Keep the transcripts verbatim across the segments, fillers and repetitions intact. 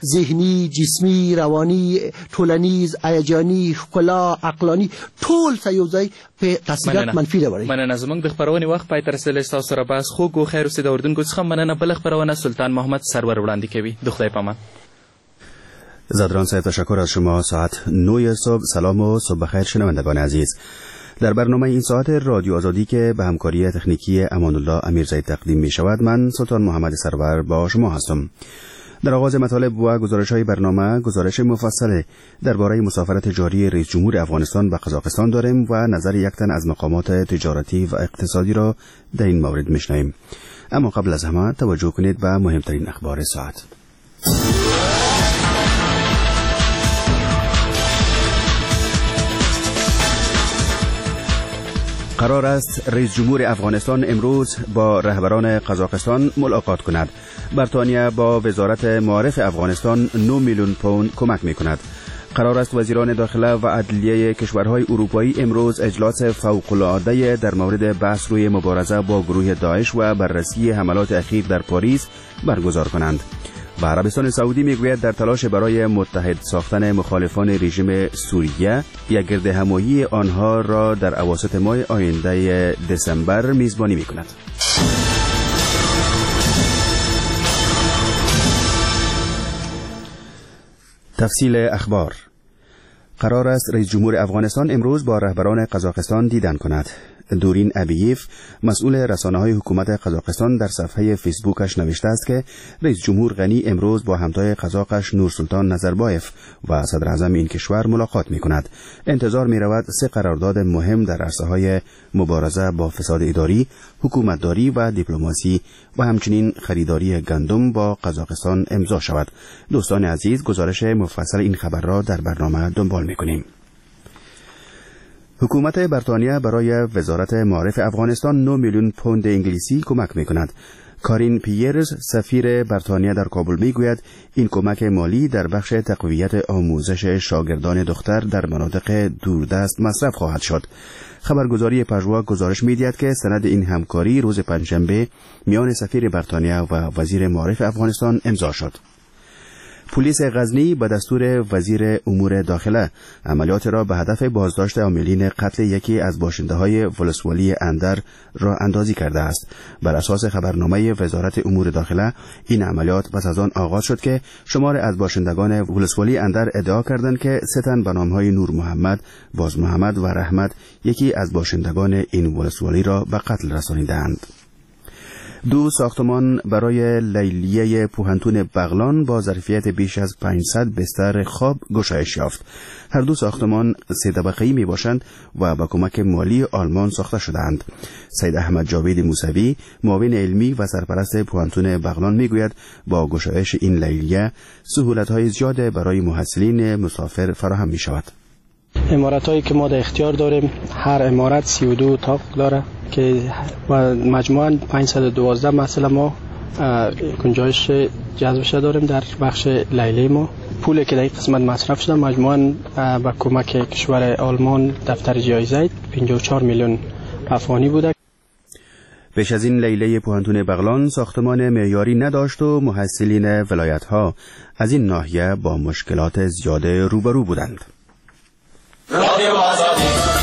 ذهنی، جسمی، روانی، ټولنیز، هیجاني، ښکلا، عقلاني، ټول ته یو ځای په تاثیرات منفي راوړي. مننه. زموږ د خپرونې وخت پای ته رسېدلی. ستاسو سره بحث خوږ و. خیر اوسئ. د اردوونکو څخه مننه. بله خپرونه سلطان محمد سرور وړاندې کوي. د خدای پامان. زادران صاحب تشکر از شما. ساعت نه صبح. سلام و صبح بخیر شنوندگان عزیز. در برنامه این ساعت رادیو آزادی که به همکاری تکنیکی امان الله امیرزاید تقدیم می شود، من سلطان محمد سرور با شما هستم. در آغاز مطالب و گزارش‌های برنامه گزارش مفصل درباره مسافرت جاری رئیس جمهور افغانستان به قزاقستان داریم و نظر یک تن از مقامات تجارتی و اقتصادی را در این مورد میشنویم. اما قبل از همه توجه کنید به مهمترین اخبار ساعت. قرار است رئیس جمهور افغانستان امروز با رهبران قزاقستان ملاقات کند. بریتانیا با وزارت معارف افغانستان نه میلیون پوند کمک می کند. قرار است وزیران داخله و عدلیه کشورهای اروپایی امروز اجلاس فوق‌العاده در مورد بحث روی مبارزه با گروه داعش و بررسی حملات اخیر در پاریس برگزار کنند. و عربستان سعودی میگوید در تلاش برای متحد ساختن مخالفان رژیم سوریه یک گرد همایی آنها را در اواسط ماه آینده دسامبر میزبانی میکند. تفصیل اخبار. قرار است رئیس جمهور افغانستان امروز با رهبران قزاقستان دیدن کند. دورین ابییف مسئول رسانه‌های حکومت قزاقستان در صفحه فیسبوکش نوشته است که رئیس جمهور غنی امروز با همتای قزاقش نورسلطان نظربایف و صدر اعظم این کشور ملاقات می‌کند. انتظار می‌رود سه قرارداد مهم در عرصه‌های مبارزه با فساد اداری، حکومتداری و دیپلماسی و همچنین خریداری گندم با قزاقستان امضا شود. دوستان عزیز، گزارش مفصل این خبر را در برنامه دنبال می‌کنیم. حکومت بریتانیا برای وزارت معارف افغانستان نه میلیون پوند انگلیسی کمک می‌کند. کارین پیرز سفیر بریتانیا در کابل میگوید این کمک مالی در بخش تقویت آموزش شاگردان دختر در مناطق دوردست مصرف خواهد شد. خبرگزاری پژوا گزارش می‌دهد که سند این همکاری روز پنجشنبه میان سفیر بریتانیا و وزیر معارف افغانستان امضا شد. پلیس غزنی به دستور وزیر امور داخله عملیات را به هدف بازداشت عاملین قتل یکی از باشنده‌های ولسوالی اندر راه اندازی کرده است. بر اساس خبرنامه وزارت امور داخله این عملیات پس از آن آغاز شد که شمار از باشندگان ولسوالی اندر ادعا کردند که سه تن به نام‌های نور محمد، باز محمد و رحمت یکی از باشندگان این ولسوالی را به قتل رسانیدند. دو ساختمان برای لیلیه پوهنتون بغلان با ظرفیت بیش از پانصد بستر خواب گشایش یافت. هر دو ساختمان سه طبقه‌ای می باشند و با کمک مالی آلمان ساخته شده‌اند. سید احمد جاوید موسوی، معاون علمی و سرپرست پوهنتون بغلان میگوید با گشایش این لیلیه سهولت‌های زیاد برای محصلین مسافر فراهم می شود. عمارت هایی که ما در اختیار داریم، هر عمارت سی و دو اتاق داره که مجموعاً پانصد و دوازده مثلا ما گنجایش جذبش داریم در بخش لیلی ما. پولی که در این قسمت مصرف شده مجموعاً با کمک کشور آلمان دفتر جایزه پنجاه و چهار میلیون افغانی بوده. پیش از این لیلی پوهنتون بغلان ساختمان معیاری نداشت و محصلین ولایت‌ها از این ناحیه با مشکلات زیاد روبرو بودند. رادیو آزادی.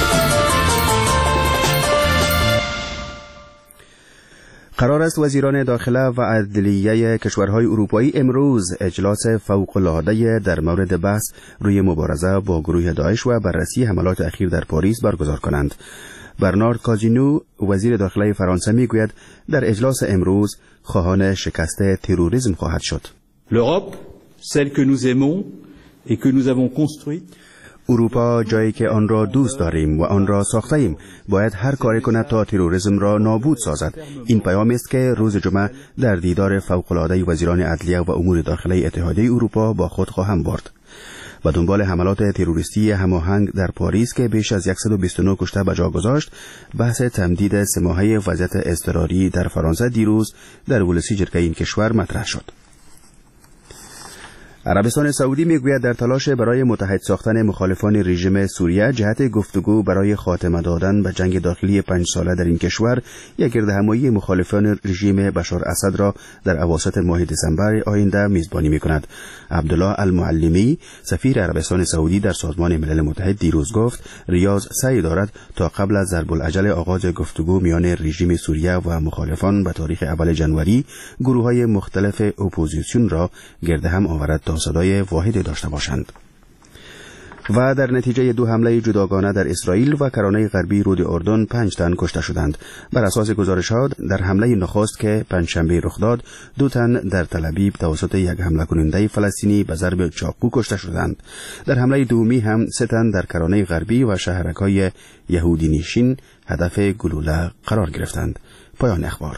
قرار است وزیران داخله و عدلیه کشورهای اروپایی امروز اجلاس فوق‌العاده در مورد بحث روی مبارزه با گروه داعش و بررسی حملات اخیر در پاریس برگزار کنند. برنارد کازینو وزیر داخله فرانسه میگوید در اجلاس امروز خواهان شکست تروریسم خواهد شد. L'Europe, celle que nous aimons et que nous avons construite. اروپا جایی که آن را دوست داریم و آن را ساخته ایم باید هر کاری کند تا تروریسم را نابود سازد. این پیام است که روز جمعه در دیدار فوق‌العاده وزیران عدلیه و امور داخله اتحادیه اروپا با خود خواهم برد. و دنبال حملات تروریستی هماهنگ در پاریس که بیش از صد و بیست و نه کشته به جا گذاشت، بحث تمدید سه ماهه وضعیت اضطراری در فرانسه دیروز در ولسی جرگه این کشور مطرح شد. عربستان سعودی میگوید در تلاش برای متحد ساختن مخالفان رژیم سوریه جهت گفتگو برای خاتمه دادن به جنگ داخلی پنج ساله در این کشور یک گردهمایی مخالفان رژیم بشار اسد را در اواسط ماه دسامبر آینده میزبانی میکند. عبدالله المعلمی سفیر عربستان سعودی در سازمان ملل متحد دیروز گفت ریاض سعی دارد تا قبل از ضرب العجل آغاز گفتگو میان رژیم سوریه و مخالفان به تاریخ اول ژانویه گروه‌های مختلف اپوزیسیون را گرد هم آورد تا صدای واحد داشته باشند. و در نتیجه دو حمله جداگانه در اسرائیل و کرانه غربی رود اردن پنج تن کشته شدند. بر اساس گزارشات در حمله نخست که پنجشنبه رخ داد دو تن در تل‌آویو توسط یک حمله کننده فلسطینی به ضرب چاقو کشته شدند. در حمله دومی هم سه تن در کرانه غربی و شهرک‌های یهودی نشین هدف گلوله قرار گرفتند. پایان اخبار.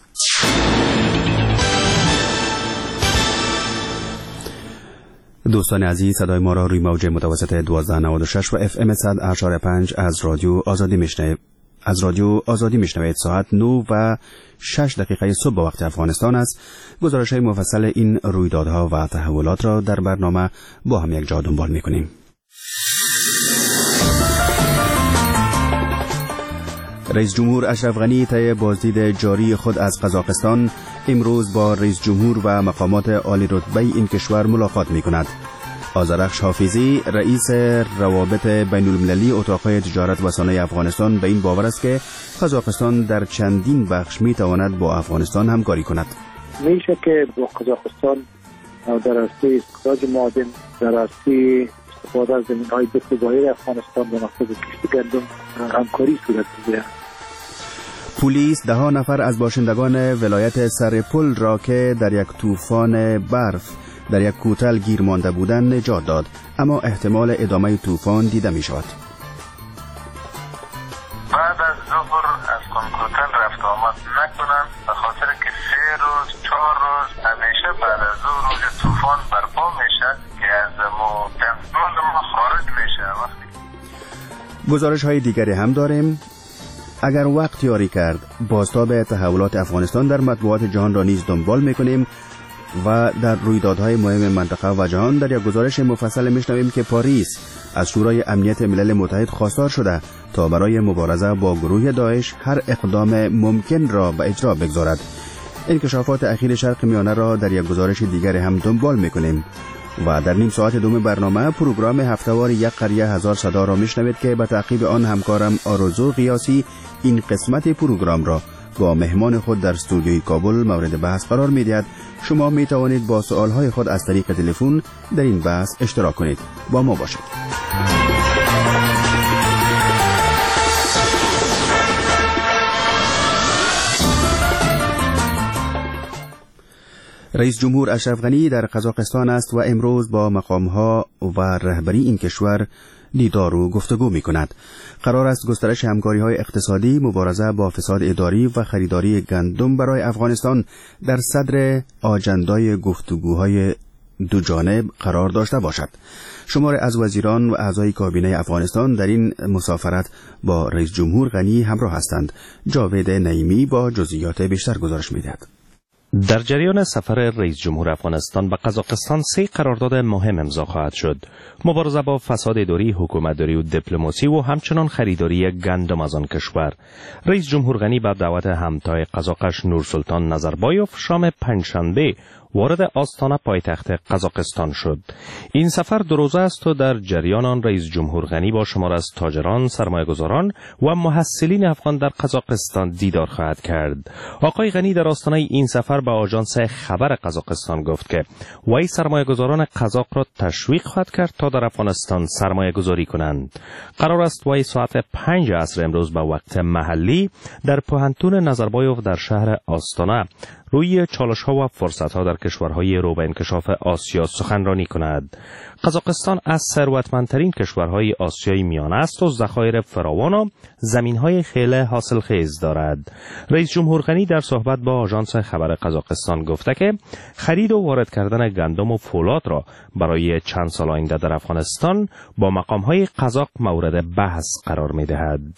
دوستان عزیز، صدای ما را روی موج متوسط دوازده نود و شش و اف ام صد و هشت و پنج از رادیو آزادی میشنوید. از رادیو آزادی میشنوید. ساعت نه و شش دقیقه صبح به وقت افغانستان است. گزارش‌های مفصل این رویدادها و تحولات را در برنامه با هم یک جا دنبال می‌کنیم. رئیس جمهور اشرف غنی طی بازدید جاری خود از قزاقستان امروز با رئیس جمهور و مقامات عالی رتبه این کشور ملاقات می‌کند. آذرخش حافظی رئیس روابط بین المللی اتاق‌های تجارت و صنایع افغانستان به این باور است که قزاقستان در چندین بخش می‌تواند با افغانستان همکاری کند. میشه که با قزاقستان در راسته استخراج معادن، در راسته استفاده از زمین‌های دفاعی افغانستان به مقصد کشت گندم همکاری صورت بگیرد. پلیس ده ها نفر از باشندگان ولایت سرپل را که در یک طوفان برف در یک کوتل گیر مانده بودند نجات داد، اما احتمال ادامه طوفان دیده می شود. بعد از ظهر از کوتل رفت آمد نکنند به خاطر که سه روز چهار روز همیشه بعد از ظهر روز طوفان برپا میشه که از کنترل ما خارج میشه. وقتی گزارش های دیگری هم داریم. اگر وقت یاری کرد بازتاب تحولات افغانستان در مطبوعات جهان را نیز دنبال میکنیم و در رویدادهای مهم منطقه و جهان در یک گزارش مفصل میشنویم که پاریس از شورای امنیت ملل متحد خواستار شده تا برای مبارزه با گروه داعش هر اقدام ممکن را به اجرا بگذارد. انکشافات اخیر شرق میانه را در یک گزارش دیگر هم دنبال میکنیم و در نیم ساعت دوم برنامه پروگرام هفته‌وار یک قریه هزار صدا را میشنوید که به تعقیب آن همکارم آرزو قیاسی این قسمت پروگرام را با مهمان خود در استودیوی کابل مورد بحث قرار می‌دهد. شما می توانید با سوالهای خود از طریق تلفن در این بحث اشتراک کنید. با ما باشید. رئیس جمهور اشرف غنی در قزاقستان است و امروز با مقام‌ها و رهبری این کشور دیدار و گفتگو می‌کند. قرار است گسترش همکاری‌های اقتصادی، مبارزه با فساد اداری و خریداری گندم برای افغانستان در صدر آجندای گفتگوهای دو جانب قرار داشته باشد. شمار از وزیران و اعضای کابینه افغانستان در این مسافرت با رئیس جمهور غنی همراه هستند. جاوید نعیمی با جزئیات بیشتر گزارش می‌دهد. در جریان سفر رئیس جمهور افغانستان به قزاقستان سه قرارداد مهم امضا خواهد شد. مبارزه با فساد اداری، حکومتداری و دیپلماسی و همچنان خریداری گندم از آن کشور. رئیس جمهور غنی به دعوت همتای قزاقش نورسلطان نظربایوف شام پنجشنبه وارد آستانه پایتخت قزاقستان شد. این سفر دو روزه است و در جریان آن رئیس جمهور غنی با شمار از تاجران، سرمایه‌گذاران و محصلین افغان در قزاقستان دیدار خواهد کرد. آقای غنی در آستانه این سفر به آژانس خبر قزاقستان گفت که وی سرمایه‌گذاران قزاق را تشویق خواهد کرد تا در افغانستان سرمایه‌گذاری کنند. قرار است وی ساعت پنج عصر امروز به وقت محلی در پوهنتون نظربایوف در شهر آستانه روی چالش‌ها و فرصت‌ها در کشورهای رو به انکشاف آسیا سخنرانی کند. قزاقستان از ثروتمندترین کشورهای آسیای میانه است و ذخایر فراوان و زمین‌های خیلی حاصلخیز دارد. رئیس جمهور غنی در صحبت با آژانس خبر قزاقستان گفته که خرید و وارد کردن گندم و فولاد را برای چند سال آینده در افغانستان با مقام‌های قزاق مورد بحث قرار می‌دهد.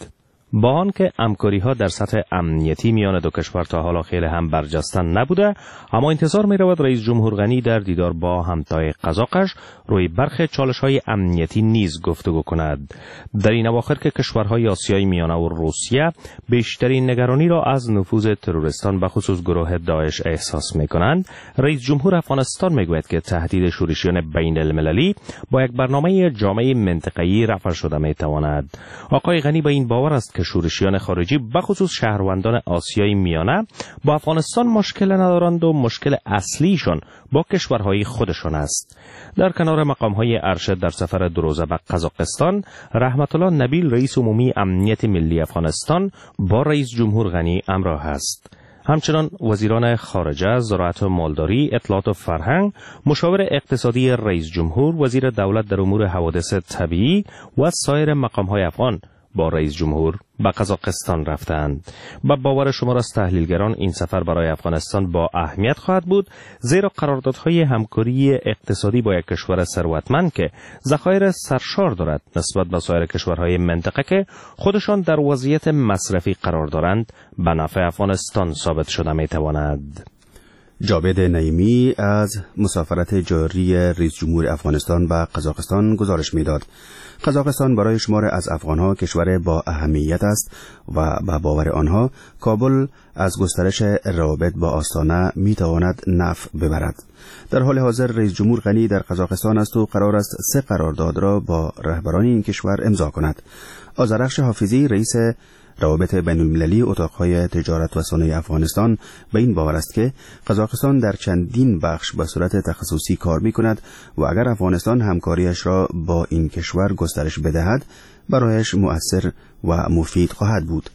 با آنکه همکاری‌ها در سطح امنیتی میان دو کشور تا حالا خیلی هم برجسته نبوده، اما انتظار می‌رود رئیس جمهور غنی در دیدار با همتای قزاقش روی برخی چالش‌های امنیتی نیز گفتگو کند. در این اواخر که کشورهای آسیای میانه و روسیه بیشترین نگرانی را از نفوذ تروریستان به خصوص گروه داعش احساس می‌کنند، رئیس جمهور افغانستان می‌گوید که تهدید شورشیان بین المللی با یک برنامه جامع منطقه‌ای رفع شده می‌تواند. آقای غنی به این باور است که شورشیان خارجی به خصوص شهروندان آسیای میانه با افغانستان مشکل ندارند و مشکل اصلیشان با کشورهای خودشان است. در کنار مقام‌های ارشد در سفر دو روزه به قزاقستان، رحمت الله نبیل رئیس عمومی امنیت ملی افغانستان با رئیس جمهور غنی همراه است. همچنان وزیران خارجه، زراعت و مالداری، اطلاعات و فرهنگ، مشاور اقتصادی رئیس جمهور، وزیر دولت در امور حوادث طبیعی و سایر مقام‌های افغان با رئیس جمهور به قزاقستان رفتند. با باور شمار از تحلیلگران این سفر برای افغانستان با اهمیت خواهد بود، زیرا قراردادهای همکاری اقتصادی با یک کشور ثروتمند که ذخایر سرشار دارد نسبت به سایر کشورهای منطقه که خودشان در وضعیت مصرفی قرار دارند به نفع افغانستان ثابت شده میتواند. جاوید نعیمی از مسافرت جاری رئیس جمهور افغانستان به قزاقستان گزارش میداد. قزاقستان برای شمار از افغانها کشور با اهمیت است و به باور آنها کابل از گسترش روابط با آستانه میتواند نفع ببرد. در حال حاضر رئیس جمهور غنی در قزاقستان است و قرار است سه قرارداد را با رهبران این کشور امضا کند. آذرخش حافظی رئیس روابط بین‌المللی اتاقهای تجارت و صنایع افغانستان به این باور است که قزاقستان در چندین بخش به صورت تخصصی کار می‌کند و اگر افغانستان همکاریش را با این کشور گسترش بدهد برایش مؤثر و مفید خواهد بود.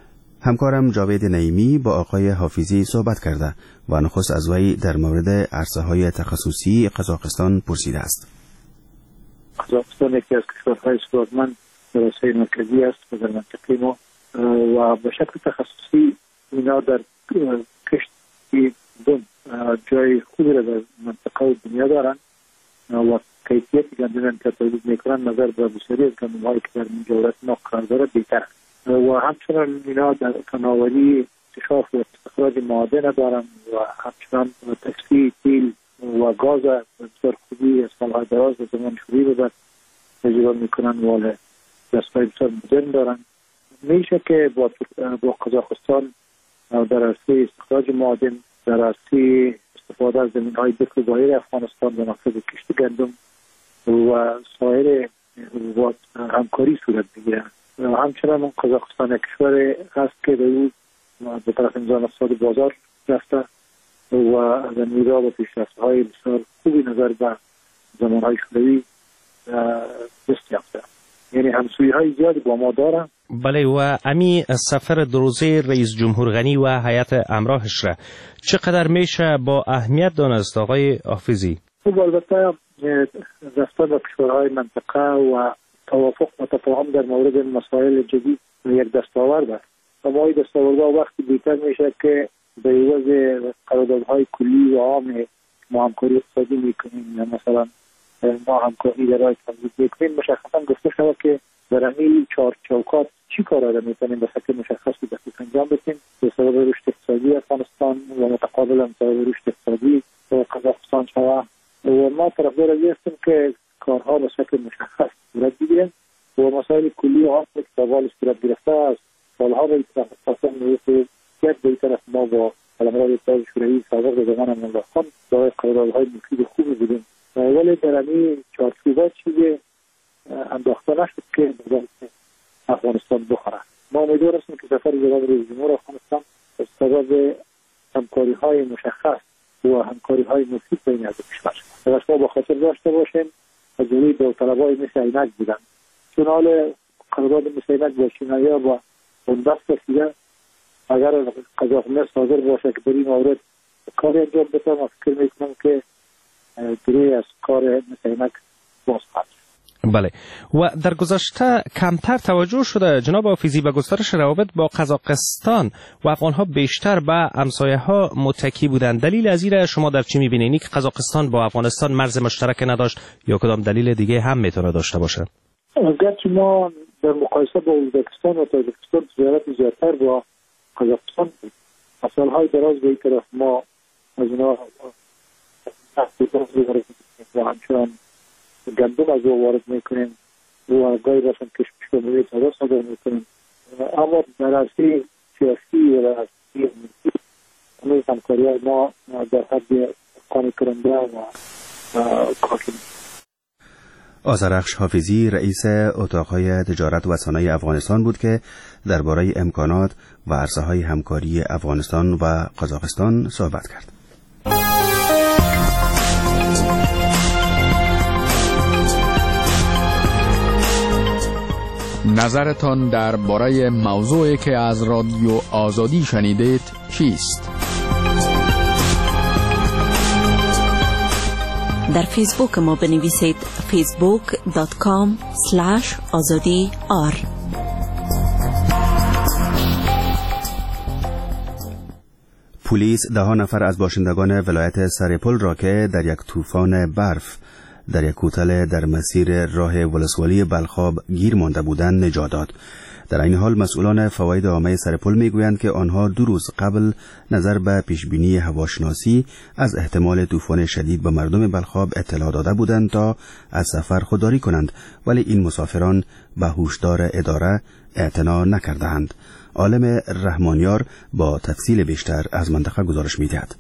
همکارم جاوید نعیمی با آقای حافظی صحبت کرده و نخست از وی در مورد عرصه‌های تخصصی قزاقستان پرسیده است. قزاقستان یکی از کشورهای ثروتمند در آسیای مرکزی است و در منطقه ما و به شکل تخصصی اینا در کشتی بوم جای خوبی را در منطقه و دنیا دارند و کیفیت گندم که تولید میکنند نظر به بسیاری از گندم هایی که در مجاورت ما قرار دارد بهتر و همچنان اینا در فناوری اکتشاف و استخراج معادن دارند و همچنان تصفیه تیل و گاز بسیار خوبی از سالهای دراز و زمان شوری رو در تجربه میکنند و دستگاه بسیار مدرن دارند. میشه که با با قزاقستان در عرصه استخراج معادن، در عرصه استفاده از زمین‌های دفع ظاهر افغانستان به مقصد کشت گندم و سایر حبوبات همکاری صورت بگیرد. همچنان قزاقستان کشور هست که در او به طرف نظام اقتصاد بازار رفته و از میرا و پیشرفت‌های بسیار خوبی نظر به زمان‌های شوروی دست یافته. یعنی همسویی‌های زیادی با ما دارند. بله و امی سفر دو روزه رئیس جمهور غنی و هیئت همراهش را چقدر میشه با اهمیت دانست آقای حافظی؟ خب البته رفتن به کشورهای منطقه و توافق و تفاهم در مورد مسائل جدید یک دستاورد است. اما این دستاوردها وقتی بهتر میشه که به عوض قراردادهای کلی و عام ما همکاری اقتصادی میکنیم یا مثلا ما همکاری در راه تمدید میکنیم مشخصا گفته شود که در همین چهار چوکات چی کار را میتونیم به شکل مشخصی دقیق انجام بدیم به سبب رشد اقتصادی افغانستان و متقابلا به سبب رشد اقتصادی قزاقستان شود و ما طرفدار از هستیم که کارها به شکل مشخص صورت بگیرند و مسائل کلی و عام که سوال صورت گرفته است سالها به طرف میرسه یک به طرف ما با قلمرو اتحاد شوروی سابق به زمان مولا خان برای قراردادهای مفید خوبی بودیم ولی در همین چارچوبات چیزی انداخته نشد که افغانستان بخوره. ما امیدوار هستیم که سفر جناب رئیس جمهور افغانستان به سبب همکاری‌های مشخص و همکاری‌های مفید بین از کشور شود. ما با خاطر داشته باشیم از جمله داوطلبای مثل عینک بودن چون حال قرارداد مثل عینک با چینایی‌ها با بنبست رسیده اگر قزاقستان حاضر باشه که در این مورد کاری انجام بده ما فکر میکنم که گروهی از کار مثل عینک باز خواهد. بله و در گذشته کمتر توجه شده جناب حافظی به گسترش روابط با قزاقستان و افغانها بیشتر به همسایه‌ها متکی بودند. دلیل از این شما در چی می‌بینید؟ اینکه قزاقستان با افغانستان مرز مشترک نداشت یا کدام دلیل دیگه هم میتونه داشته باشه؟ اگرچه ما در مقایسه با ازبکستان و تاجیکستان تجارت زیادتر با قزاقستان بود، سالهای دراز به این طرف ما از اینا و همچنان گندم از او وارد میکنیم و گاهی رسم کشمش و موی تازه صادر میکنیم. اما در عرصه سیاسی و در عرصه امنیتی همکاری های ما در حد قانع کننده و کافی. آذرخش حافظی رئیس اتاقهای تجارت و صنایع افغانستان بود که درباره امکانات و عرصه‌های همکاری افغانستان و قزاقستان صحبت کرد. نظرتان درباره موضوعی که از رادیو آزادی شنیدید چیست؟ در فیسبوک ما بنویسید فیسبوک دات کام اسلش آزادی آر. پلیس ده نفر از باشندگان ولایت سرپل را که در یک طوفان برف در یک هتل در مسیر راه ولسوالی بلخاب گیر مانده بودند نجات داد. در این حال مسئولان فواید عامه سرپل میگویند که آنها دو روز قبل نظر به پیشبینی هواشناسی از احتمال طوفان شدید به مردم بلخاب اطلاع داده بودند تا از سفر خودداری کنند، ولی این مسافران به هشدار اداره اعتنا نکردند. عالم رحمانیار با تفصیل بیشتر از منطقه گزارش می‌دهد.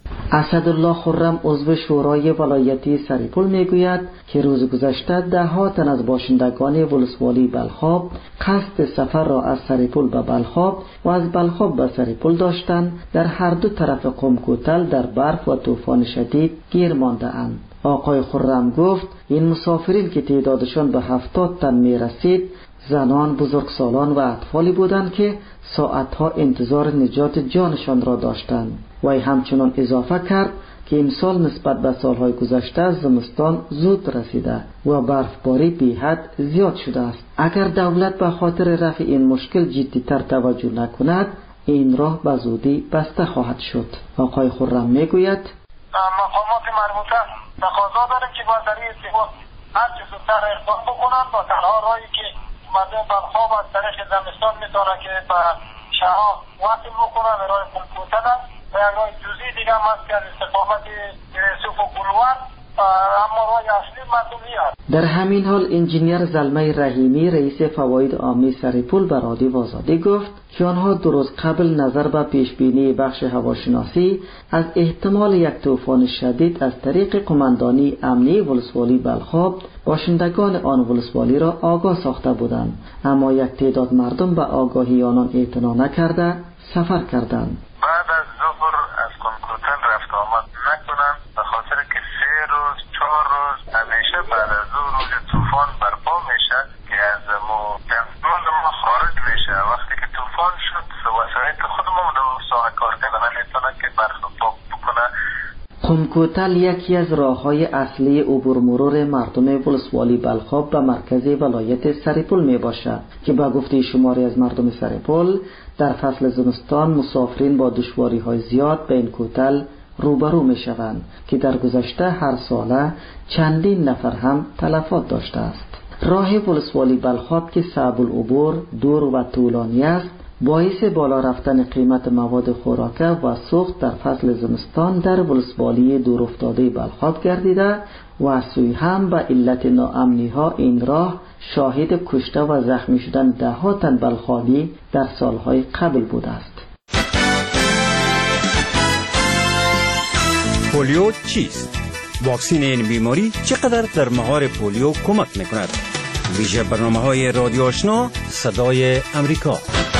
اسدالله خرم عضو شورای ولایتی سرپل میگوید که روز گذشته ده ها تن از باشندگان ولسوالی بلخاب قصد سفر را از سرپل به بلخاب و از بلخاب به سرپل داشتند. در هر دو طرف قم-کوتل در برف و طوفان شدید گیر مانده اند. آقای خرم گفت این مسافرین که تعدادشان به هفتاد تن می رسید زنان، بزرگسالان و اطفالی بودند که ساعتها انتظار نجات جانشان را داشتند. وی همچنان اضافه کرد که امسال نسبت به سالهای گذشته زمستان زود رسیده و برفباری بی حد زیاد شده است. اگر دولت به خاطر رفع این مشکل جدی‌تر توجه نکند این راه به زودی بسته خواهد شد. آقای خرم میگوید مقامات مربوطه تقاضا داره که با در این ارتباط هر چه زودتر اقدام بکنند و تنها راهی که مردم بلخاب از طریق زمستان میتونه که به شهرها وصل بکنن راه قم-کوتل و یک راه جزئی دیگه هم هست که از استقامت یوسف و گلوان، اما راه اصلی مردم نیست. در همین حال انجینیر زلمه رحیمی رئیس فواید عامه سرپل به رادیو آزادی گفت که آنها دو روز قبل نظر به پیشبینی بخش هواشناسی از احتمال یک طوفان شدید از طریق قماندانی امنی ولسوالی بلخاب باشندگان آن ولسوالی را آگاه ساخته بودند، اما یک تعداد مردم به آگاهی آنان اعتنا نکرده سفر کردند. بعد از ظهر از قم-کوتل رفت آمد نکنند به خاطر که سه روز چهار روز همیشه بعد از دو روز طوفان برپا میشه که از کنترل ما خارج میشه. وقتی که طوفان شد وسایل خودمون دو ساعت کار کردن نمیتونه که برف پاک بکنه. قم-کوتل یکی از راه‌های اصلی عبور مرور مردم ولسوالی بلخاب به مرکز ولایت سرپل می باشد که با گفته شماری از مردم سرپل در فصل زمستان مسافرین با دشواری‌های زیاد به این کوتل روبرو می شوند که در گذشته هر ساله چندین نفر هم تلفات داشته است. راه ولسوالی بلخاب که صعب العبور، دور و طولانی است باعث بالا رفتن قیمت مواد خوراکه و سوخت در فصل زمستان در ولسوالی دور افتاده بلخاب گردیده و از سوی هم به علت ناامنی ها این راه شاهد کشته و زخمی شدن ده ها تن بلخابی در سالهای قبل بوده است. پولیو چیست؟ واکسین این بیماری چقدر در مهار پولیو کمک میکند؟ ویژه برنامه های رادیو آشنا صدای امریکا.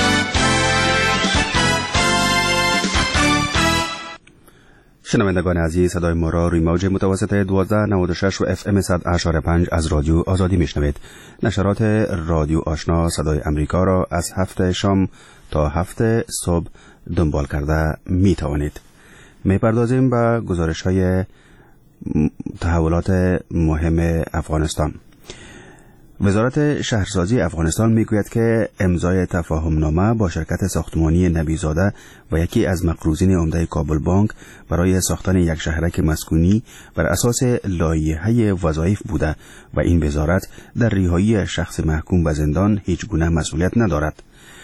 شنوندگان عزیز، صدای ما را روی موج متوسط دوازده نود و شش و اف ام صد و هشت و پنج از رادیو آزادی میشنوید. نشرات رادیو آشنا صدای امریکا را از هفت شام تا هفت صبح دنبال کرده می توانید. می پردازیم به گزارش های تحولات مهم افغانستان. وزارت شهرسازی افغانستان میگوید که امضای تفاهمنامه با شرکت ساختمانی نبیزاده و یکی از مقروضین عمده کابل بانک برای ساختن یک شهرک مسکونی بر اساس لایحه وظایف بوده و این وزارت در رهایی شخص محکوم به زندان هیچ گونه مسئولیت ندارد.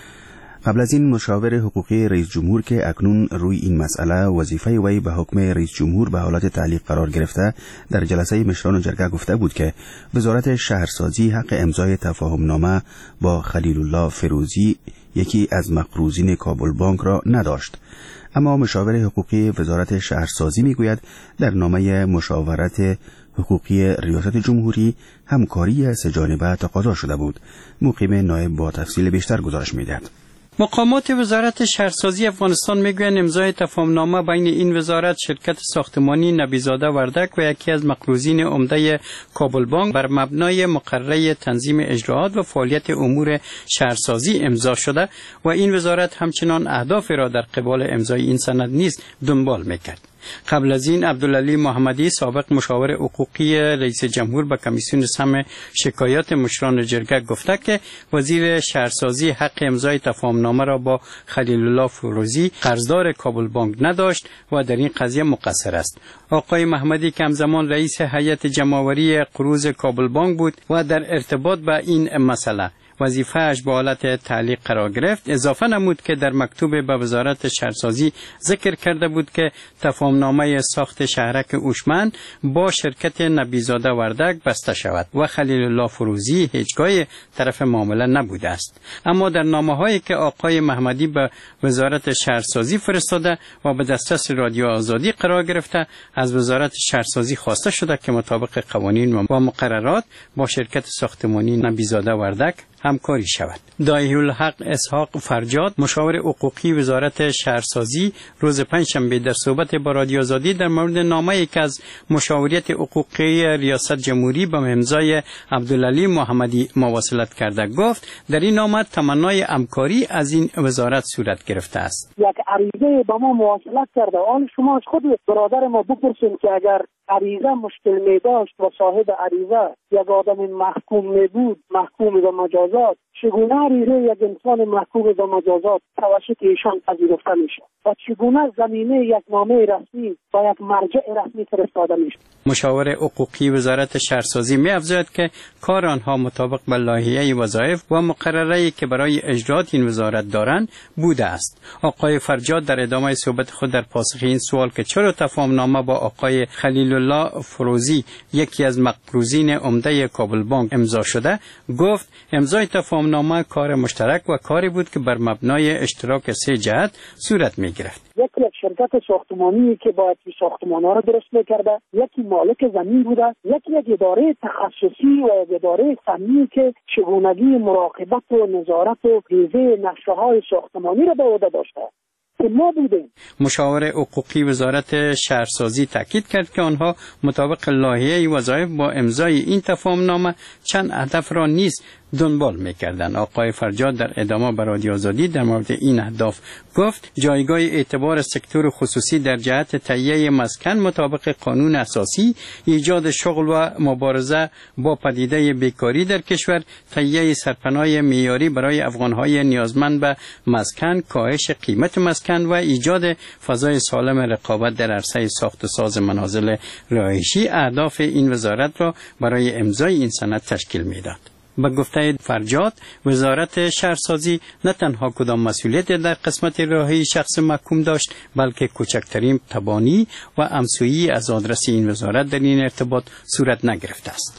قبل از این مشاور حقوقی رئیس جمهور که اکنون روی این مسئله وظیفه وی به حکم رئیس جمهور به حالت تعلیق قرار گرفته در جلسه مشران جرگه گفته بود که وزارت شهرسازی حق امضای تفاهمنامه با خلیل الله فیروزی یکی از مقروضین کابل بانک را نداشت. اما مشاور حقوقی وزارت شهرسازی میگوید در نامه مشاورت حقوقی ریاست جمهوری همکاری سه جانبه تقاضا شده بود. مقیم نایب با تفصیل بیشتر گزارش میدهد. مقامات وزارت شهرسازی افغانستان میگویند امضای تفاهمنامه بین این وزارت، شرکت ساختمانی نبیزاده وردک و یکی از مقروضین عمده کابل بانک بر مبنای مقرره تنظیم اجراءات و فعالیت امور شهرسازی امضا شده و این وزارت همچنان اهداف را در قبال امضای این سند نیز دنبال میکرد. قبل از این عبدالعلی محمدی سابق مشاور حقوقی رئیس جمهور به کمیسیون سم شکایات مشران جرگه گفته که وزیر شهرسازی حق امضای تفاهمنامه را با خلیل الله فیروزی قرضدار کابل بانک نداشت و در این قضیه مقصر است. آقای محمدی که همزمان رئیس هیئت جمع‌آوری قروض کابل بانک بود و در ارتباط با این مسئله وظیفه‌اش به حالت تعلیق قرار گرفت، اضافه نمود که در مکتوب به وزارت شهرسازی ذکر کرده بود که تفاهمنامه ساخت شهرک هوشمند با شرکت نبیزاده وردک بسته شود و خلیل الله فیروزی هیچگاه طرف معامله نبوده است. اما در نامه‌هایی که آقای محمدی به وزارت شهرسازی فرستاده و به دسترس رادیو آزادی قرار گرفته، از وزارت شهرسازی خواسته شده که مطابق قوانین و مقررات با شرکت ساختمانی نبیزاده وردک همکاری شود. دایه الحق اسحاق فرجاد مشاور حقوقی وزارت شهرسازی روز پنجشنبه در صحبت با رادیو آزادی در مورد نامه‌ای که از مشاوریت حقوقی ریاست جمهوری به امضای عبدالعلی محمدی مواصلت کرده گفت در این نامه تمنای همکاری از این وزارت صورت گرفته است. یک عریضه با ما مواصلت کرده. آن شما از خود برادر ما بپرسید که اگر عریضه مشکل می داشت و صاحب عریضه یک آدم محکوم می بود، محکوم به مجازات، چگونه عریضه یک انسان محکوم به مجازات توسط ایشان پذیرفته میشه و چگونه زمینه یک نامه رسمی و یک مرجع رسمی فرستاده میشه. مشاور حقوقی وزارت شهرسازی می افزاید که کار آنها مطابق با لایحه وظایف و مقرره‌ای که برای اجرات این وزارت دارند بوده است. آقای فرجاد در ادامه صحبت خود در پاسخ این سوال که چرا تفاهمنامه با آقای خلیل الله فیروزی یکی از مقروضین عمده کابل بانک امضا شده، گفت امضای تفاهمنامه کار مشترک و کاری بود که بر مبنای اشتراک سه جهت صورت می گرفت. یکی یک شرکت ساختمانی که باید ساختمان‌ها را درست می‌کرده، یکی مالک زمین بوده، یکی یک اداره تخصصی و یک اداره فنی که چگونگی مراقبت و نظارت و ریزه نقشه‌های ساختمانی را به عهده داشته. ما بودیم. مشاور حقوقی وزارت شهرسازی تاکید کرد که آنها مطابق لایحه وظایف با امضای این تفاهمنامه چند هدف را نیز دنبال می‌کردند. آقای فرجاد در ادامه به رادیو آزادی در مورد این اهداف گفت جایگاه اعتبار سکتور خصوصی در جهت تهیه مسکن مطابق قانون اساسی، ایجاد شغل و مبارزه با پدیده بیکاری در کشور، تهیه سرپناه معیاری برای افغان‌های نیازمند به مسکن، کاهش قیمت مسکن و ایجاد فضای سالم رقابت در عرصه ساخت و ساز منازل رهایشی اهداف این وزارت را برای امضای این سند تشکیل می‌داد. به گفته فرجاد، وزارت شهرسازی نه تنها کدام مسئولیت در قسمت رهایی شخص محکوم داشت، بلکه کوچکترین تبانی و همسویی از آدرس این وزارت در این ارتباط صورت نگرفته است.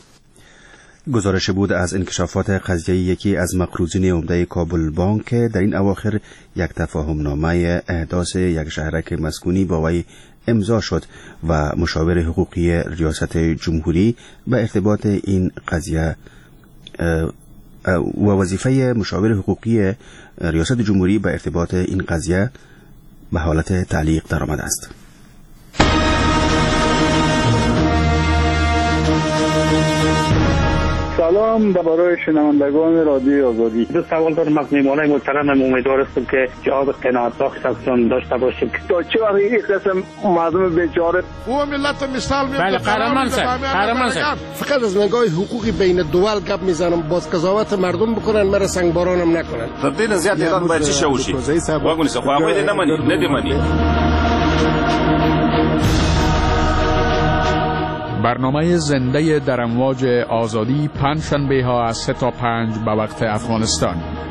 گزارش بود از انکشافات قضیه یکی از مقروضین عمده کابل بانک در این اواخر یک تفاهمنامه احداث یک شهرک مسکونی با وی امضا شد و مشاور حقوقی ریاست جمهوری به ارتباط این قضیه و وظیفه مشاور حقوقی ریاست جمهوری به ارتباط این قضیه به حالت تعلیق درآمده است. سلام برای شنوندگان رادیوی آزادی. دو سوال دارم از میهمانای محترم. امیدوار هستم که جواب قناعت بخش ازشون داشته باشیم. تا چه وقت این قسم مردم بیچاره و ملت مثال میاد. بله قهرمان سر قهرمان سر فقط از نگاه حقوقی بین دول گپ میزنم. باز قضاوت مردم بکنن، مرا سنگبارانم نکنن. تبدیل زیاد ایران باید چی شوشی واگونی سو خواهی نمانی ندیمانی. برنامه زنده در امواج آزادی پنج شنبه ها از سه تا پنج به وقت افغانستان.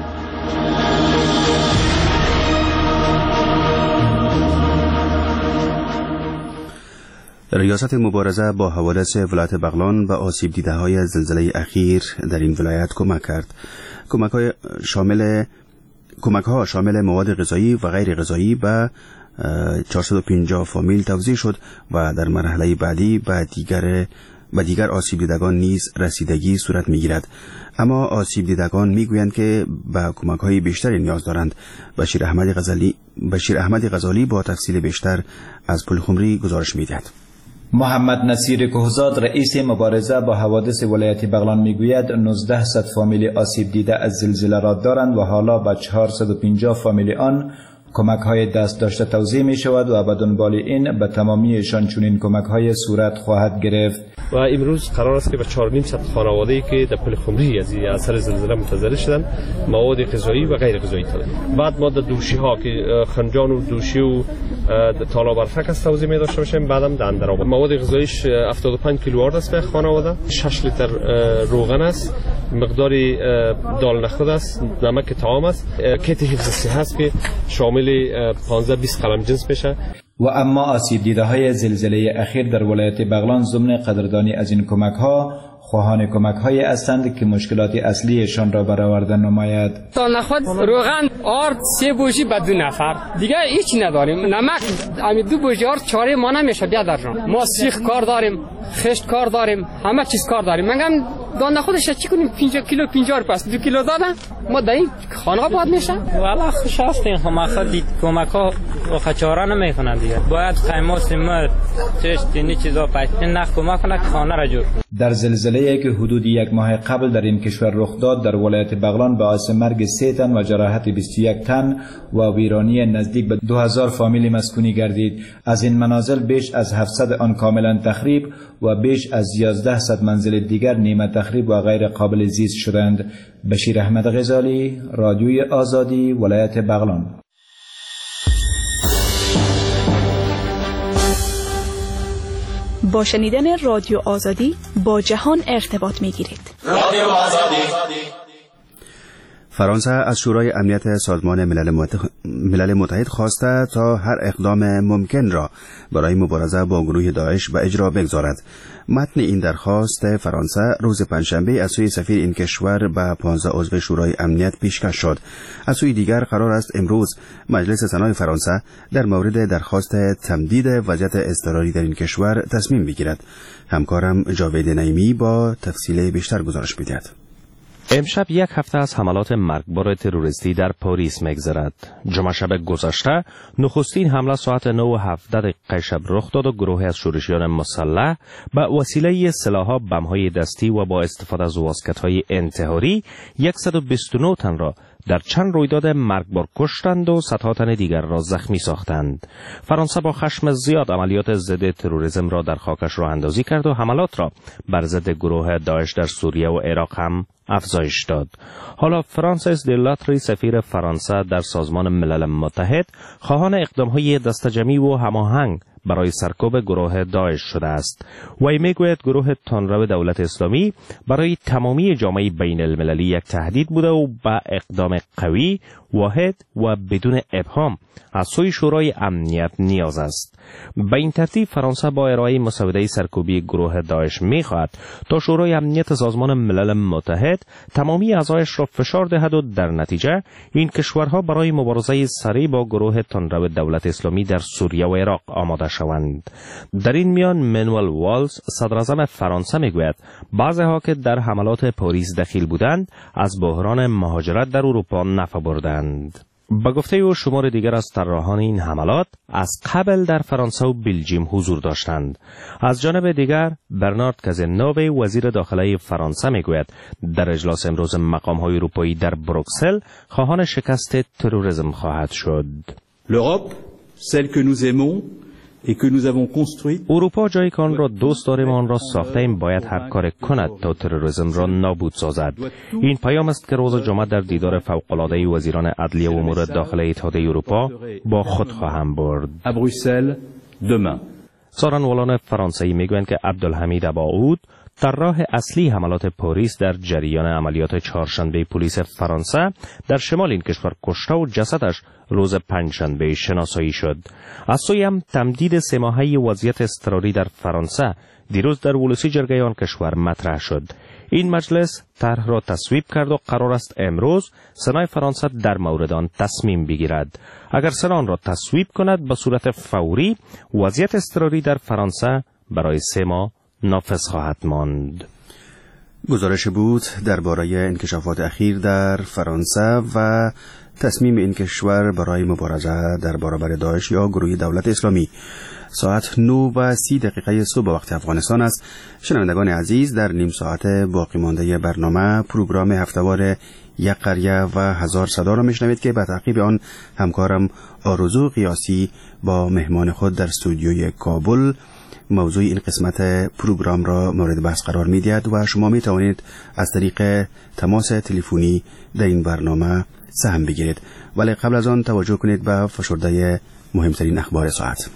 ریاست مبارزه با حوادث ولایت بغلان و آسیب دیده های زلزله اخیر در این ولایت کمک کرد. کمک های شامل کمک ها شامل مواد غذایی و غیر غذایی به چهارصد و پنجاه فامیل توزیع شد و در مرحله بعدی به دیگر به دیگر آسیب دیدگان نیز رسیدگی صورت می‌گیرد. اما آسیب دیدگان می‌گویند که به کمک‌های بیشتری نیاز دارند. بشیر احمد غزالی بشیر احمد غزالی با تفصیل بیشتر از پلخمری گزارش می‌دهد. محمد نصیر کهزاد رئیس مبارزه با حوادث ولایت بغلان میگوید نوزده صد فامیل آسیب دیده از زلزله را دارند و حالا به چهارصد و پنجاه فامیل آن کمک های دست داشته توزیع می شود و به دنبال این به تمامیشان چنین کمک های صورت خواهد گرفت. و امروز قرار است که به چهار و نیم صد خانواده ای که در پلخمری از اثر زلزله متضرر شدند مواد غذایی و غیر غذایی دادند. بعد ما در دوشی ها که خنجان و دوشی و تالا برفک است توزیع می داشته باشیم. بعدم در اندرآباد مواد غذاییش هفتاد و پنج کیلووارد است به خانواده. شش لیتر روغن است، مقداری دال نخود است، نمک طعام است، کیت حفظ صحت است که شامل پانزده بیست قلم جنس بشه. و اما آسیب دیده های زلزله اخیر در ولایت بغلان ضمن قدردانی از این کمک ها خواهان کمک های هستند که مشکلات اصلیشان را برآورده نماید. تا نخود روغن آرد سه بوجی به دو نفر دیگه هیچ نداریم. نمک امی دو بوجی آرد چاره ما نمیشه بیادر جان. ما سیخ کار داریم، خشت کار داریم، همه چیز کار داریم. منگم دانه خودش چی کنیم؟ پنجاه کیلو پنجاه پس دو کیلو دادن ما در این خانه باید میشه. والا خوش هستیم. کمک دید کمک ها خچاره نمیکنند دیگه. باید قیمت مر تشت اینی چیزا پیدا نخ کمک کنه خانه را جور. در زلزله‌ای که حدود یک ماه قبل در این کشور رخ داد در ولایت بغلان باعث مرگ سه تن و جراحت بیست و یک تن و ویرانی نزدیک به دو هزار فامیل مسکونی گردید. از این منازل بیش از هفتصد آن کاملا تخریب و بیش از یازده صد منزل دیگر نیمه تخریب و غیر قابل زیست شدند. بشیر احمد غزالی، رادیوی آزادی، ولایت بغلان. با شنیدن رادیو آزادی با جهان ارتباط می‌گیرید. رادیو آزادی. فرانسه از شورای امنیت سازمان ملل متحد خواسته تا هر اقدام ممکن را برای مبارزه با گروه داعش به اجرا بگذارد. متن این درخواست فرانسه روز پنجشنبه از سوی سفیر این کشور به پانزده عضو شورای امنیت پیشکش شد. از سوی دیگر قرار است امروز مجلس سنای فرانسه در مورد درخواست تمدید وضعیت اضطراری در این کشور تصمیم بگیرد. همکارم جاوید نعیمی با تفصیل بیشتر گزارش می‌دهد. امشب یک هفته از حملات مرگبار تروریستی در پاریس می‌گذرد. جمعه شب گذشته نخستین حمله ساعت نه و هفده دقیقه شب رخ داد و گروهی از شورشیان مسلح به وسیله سلاح‌ها، بم‌های دستی و با استفاده از واسکت‌های انتحاری صد و بیست و نه تن را در چند رویداد مرگبار کشتند و صدها تن دیگر را زخمی ساختند. فرانسه با خشم زیاد عملیات ضد تروریسم را در خاکش راه اندازی کرد و حملات را بر ضد گروه داعش در سوریه و عراق هم افزایش داد. حالا فرانسیس دلاتری سفیر فرانسه در سازمان ملل متحد خواهان اقدام‌های دسته‌جمعی و هماهنگ برای سرکوب گروه داعش شده است. وی میگوید گروه تندرو دولت اسلامی برای تمامی جامعه بین المللی یک تهدید بوده و به اقدام قوی، واحد و بدون ابهام از سوی شورای امنیت نیاز است. به این ترتیب فرانسه با ارائه مسوده سرکوبی گروه داعش میخواهد تا شورای امنیت سازمان ملل متحد تمامی اعضایش را فشار دهد و در نتیجه این کشورها برای مبارزه سریع با گروه تندرو دولت اسلامی در سوریه و عراق آماده شوند. در این میان منوئل والز صدراعظم فرانسه میگوید بعضی‌ها که در حملات پاریس دخیل بودند از بحران مهاجرت در اروپا نفع بردند. با گفته او شمار دیگر از طراحان این حملات از قبل در فرانسه و بلژیم حضور داشتند. از جانب دیگر برنارد کازنوو وزیر داخله فرانسه میگوید در اجلاس امروز مقام‌های اروپایی در بروکسل خواهان شکست تروریسم خواهد شد. L'Europe, celle que nous aimons et que nous avons construite. اروپا جایی که آن را دوست داریم آن را ساخته ایم باید هر کار کند تا تروریسم را نابود سازد. این پیام است که روز جمعه در دیدار فوق‌العاده وزیران عدلیه و امور داخلی اتحادیه اروپا با خود خواهم برد. À Bruxelles demain. سخنگویان فرانسوی میگویند که عبدالحمید اباعود طراح اصلی حملات پاریس در جریان عملیات چهارشنبه پلیس فرانسه در شمال این کشور کشته و جسدش روز پنجشنبه شناسایی شد. از سوی هم تمدید سه ماهه وضعیت اضطراری در فرانسه دیروز در ولوسی جرگه آن کشور مطرح شد. این مجلس طرح را تصویب کرد و قرار است امروز سنای فرانسه در مورد آن تصمیم بگیرد. اگر سنا آن را تصویب کند به صورت فوری وضعیت اضطراری در فرانسه برای سه ماه نافذ خواهد ماند. گزارش بود درباره انکشافات اخیر در فرانسه و تصمیم این کشور برای مبارزه در برابر داعش یا گروه دولت اسلامی. ساعت نه و سی دقیقه صبح وقت افغانستان است. شنوندگان عزیز، در نیم ساعت باقی مانده برنامه پروگرام هفته‌وار یک قریه و هزار صدا را میشنوید که به تعقیب آن همکارم آرزو قیاسی با مهمان خود در استودیوی کابل موضوع این قسمت پروگرام را مورد بحث قرار می‌دهد و شما می توانید از طریق تماس تلفنی در این برنامه سهم بگیرید. ولی قبل از آن توجه کنید به فشرده مهمترین اخبار ساعت.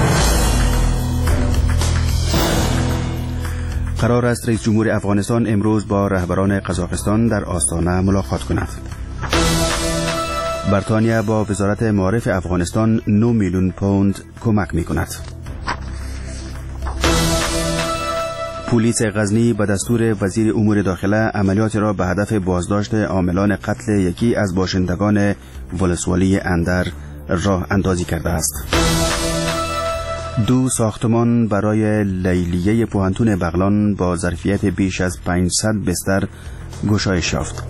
قرار است رئیس جمهور افغانستان امروز با رهبران قزاقستان در آستانه ملاقات کند. بریتانیا با وزارت معارف افغانستان نه میلیون پوند کمک می کند. پلیس غزنی به دستور وزیر امور داخله عملیات را به هدف بازداشت عاملان قتل یکی از باشندگان ولسوالی اندر راه اندازی کرده است. دو ساختمان برای لیلیه پوهنتون بغلان با ظرفیت بیش از پانصد بستر گشایش یافت.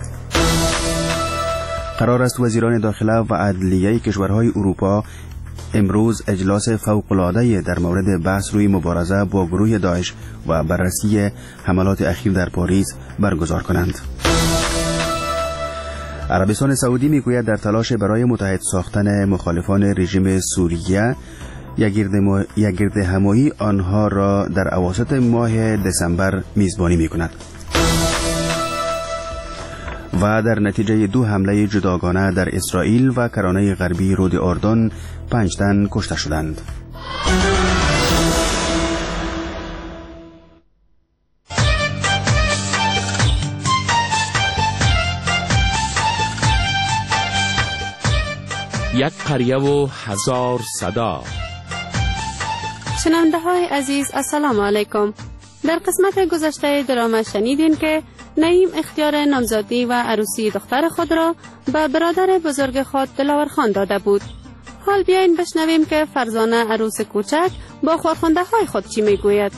قرار است وزیران داخله و عدلیه کشورهای اروپا امروز اجلاس فوق‌العاده در مورد بحث روی مبارزه با گروه داعش و بررسی حملات اخیر در پاریس برگزار کنند. عربستان سعودی میگوید در تلاش برای متحد ساختن مخالفان رژیم سوریه یک گرد همایی آنها را در اواسط ماه دسامبر میزبانی میکند. و در نتیجه دو حمله جداگانه در اسرائیل و کرانه غربی رود اردن پنج تن کشته شدند. یک قریه و هزار صدا. شنونده های عزیز السلام علیکم. در قسمت گذشته درام شنیدین که نعیم اختیار نامزادی و عروسی دختر خود را به برادر بزرگ خود دلاور خان داده بود. حال بیاین بشنویم که فرزانه عروس کوچک با خورخنده های خود چی میگوید.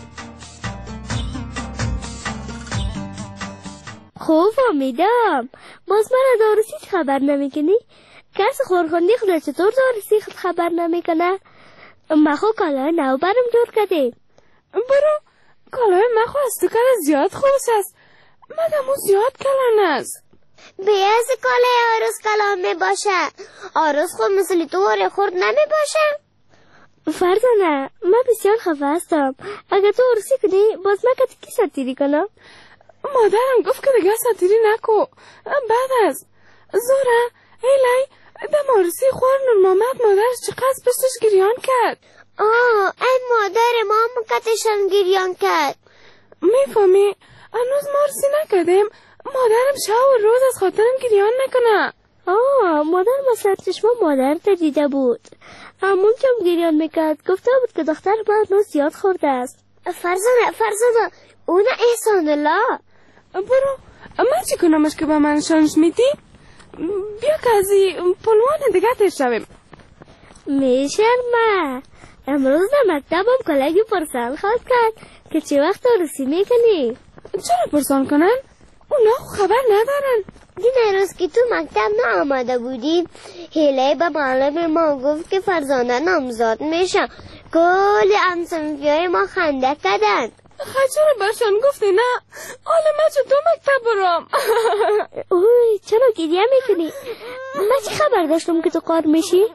خوب آمیدم. باز من از عروسی خبر نمیکنی؟ کس خورخندی خود چطور عروسی خود خبر نمیکنه؟ مخو کالای نو برم دور کردیم. برو کالای مخو از تو کل زیاد خوبس است. مگم اون زیاد کلان است. بیاز کالای عروس کلان می باشه. عروس خود مثل تو وره خورد نمی باشه. فرزانه من بسیار خفه هستم. اگر تو عروسی کنی باز من که کی ساتیری کنم؟ مادرم گفت که دیگه ساتیری نکو. بعد است زوره ایلی دم عروسی خوار نور محمد مادرش چقدر پشتش گریان کرد. آه ای مادر ما هم کتشان گریان کرد. میفهمی هنوز ما عروسی نکردیم. مادرم شب و روز از خاطرم گریان نکنه. آه مادر مثلا چشما مادر تا دیده بود. همون کم گریان میکرد. گفته بود که دختر ما هنوز زیاد خورده است. فرزانه فرزانه اون احسان الله. برو من چی کنمش که به من شانش میدی؟ بیا که از این پلوان دیگه تشتویم. میشرمه. امروز در مکتبم کلگی پرسان خواست کرد که چه وقت عروسی میکنی؟ چرا پرسان کنن؟ اون اونا خبر ندارن. دیدن روز که تو مکتب نآمده بودیم هیله به معلم ما گفت که فرزانه نامزاد میشه. کل همصنفیای ما خنده کردن. خجر برشان گفتی نه حالا من چه دو مکتب برام. اوی چرا گریه میکنی؟ من چه خبر داشتم که تو قار میشی؟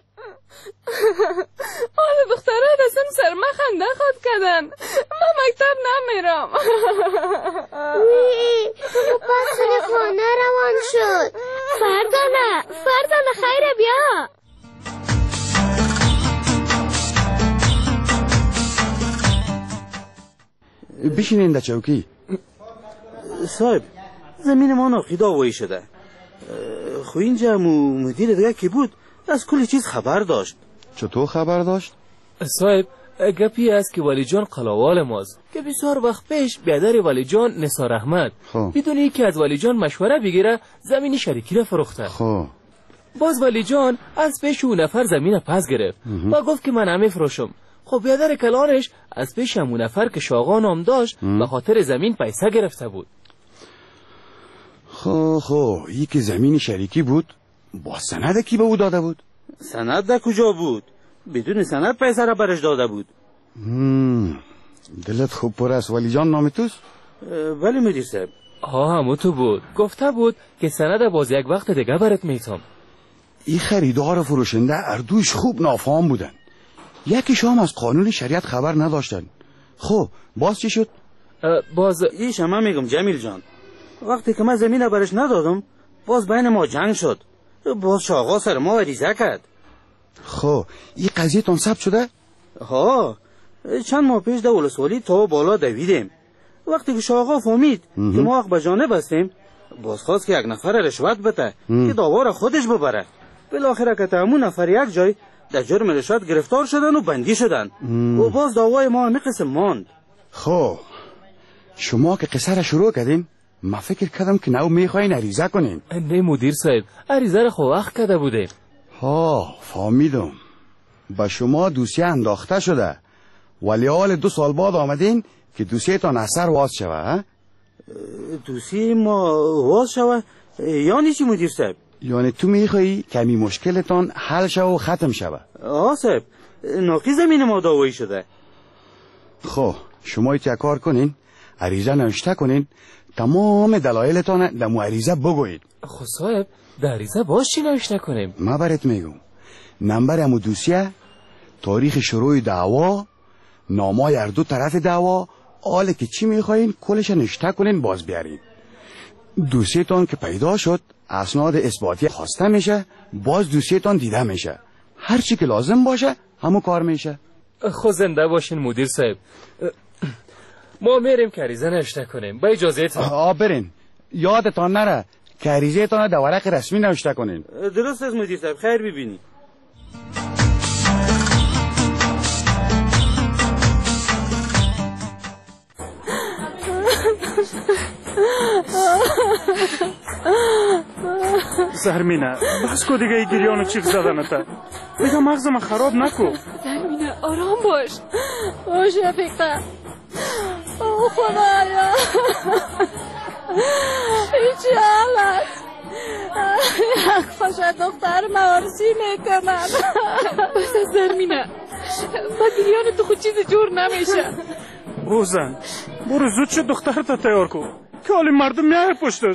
حالا دختره دستم سر من خنده خود کردن. من مکتب نمیرم. اوی پس سن خانه روان شد. فردانه فردانه خیره بیا. بشینین در چوکی. صاحب زمین ما ناقی داوایی شده. خو اینجا مدیر دیگه که بود از کل چیز خبر داشت. چطور خبر داشت؟ صاحب گپی است که ولی جان قلاوال ماست که بسیار وقت پیش بیادر ولی جان نثار احمد بدون اینکه از ولی جان مشوره بگیره زمین شریکی را فروخته. خب باز ولی جان از پیش اون نفر زمین پس گرفت و گفت که من همه فروشم. خب بیادر کلانش از پیش همون نفر که شاغا نام داشت به خاطر زمین پیسه گرفته بود. خب خب ای که زمین شریکی بود با سند کی به او داده بود؟ سند در کجا بود؟ بدون سند پیسه را برش داده بود. دلت خوب پر است ولی جان نام توست؟ ولی مدیر صاحب ها همو تو بود. گفته بود که سند باز یک وقت دیگه برات میتم. این خریدار و فروشنده اردوش خوب نافهم بودن. یکیش هم از قانون شریعت خبر نداشتن. خب باز چی شد؟ باز ایش هم میگم جمیل جان وقتی که من زمین برش ندادم باز بین ما جنگ شد. باز شاغا سر ما عریضه کرد. خب این قضیه تان ثبت شده؟ ها چند ماه پیش در ولسوالی تا بالا دویدیم. وقتی که شاغا فهمید که ما حق به جانب هستیم باز خواست که یک نفر رشوت بده که داوا را خودش ببره. بالاخره که همون نفر یک جای در جرم رشوت گرفتار شدن و بندی شدن و باز داوای ما همین قسم ماند. خب شما که قصه را شروع کردین من فکر کردم که نو میخواین عریضه کنین. نه مدیر صاحب عریضه را خو وقت کرده بودیم. ها فهمیدم. با شما دوسیه انداخته شده ولی حال دو سال بعد آمدین که دوسیه تان اثر واز شوه. دوسیه ما واز شوه یعنی چی مدیر صاحب؟ یعنی تو میخوایی کمی مشکلتان حل شوه و ختم شوه. آه صاحب ناقی زمین ما داوایی شده. خب شما ایت یک کار کنین عریضه نوشته کنین تمام دلایلتان در عریضه بگویید. خب صاحب در عریضه باز چی نوشته کنیم؟ ما برات میگم نمبر امو دوسیه تاریخ شروع دعوا نامای هر دو طرف دعوا حالا که چی میخواین کلش نوشته کنین باز بیارین. دوسیه تان که پیدا شد اسناد اثباتی خواسته میشه باز دوسیه تان دیده میشه هر چی که لازم باشه همون کار میشه. خود زنده باشین مدیر صاحب. ما میریم که عریضه نوشته کنیم با اجازه تان. آه برین یادتان نره که عریضه تان در ورق رسمی نوشته کنین. درست از مدیر صاحب خیر ببینی. زرمینه بس کو دیگه ای گریانو چیک زدنته دیگه مغز من خراب نکو. زرمینه آرام باش. باش رفیقه. او خدایا هیچی حالت یک خوشه دختر موارسی میکنن. بس از زرمینه با گریان تو خود چیز جور نمیشه. روزن برو زود شد دختر تا تیار کن که حالی مردم میای پشتش.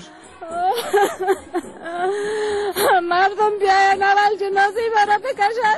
مردم بیاین اول جنازه برا بکشد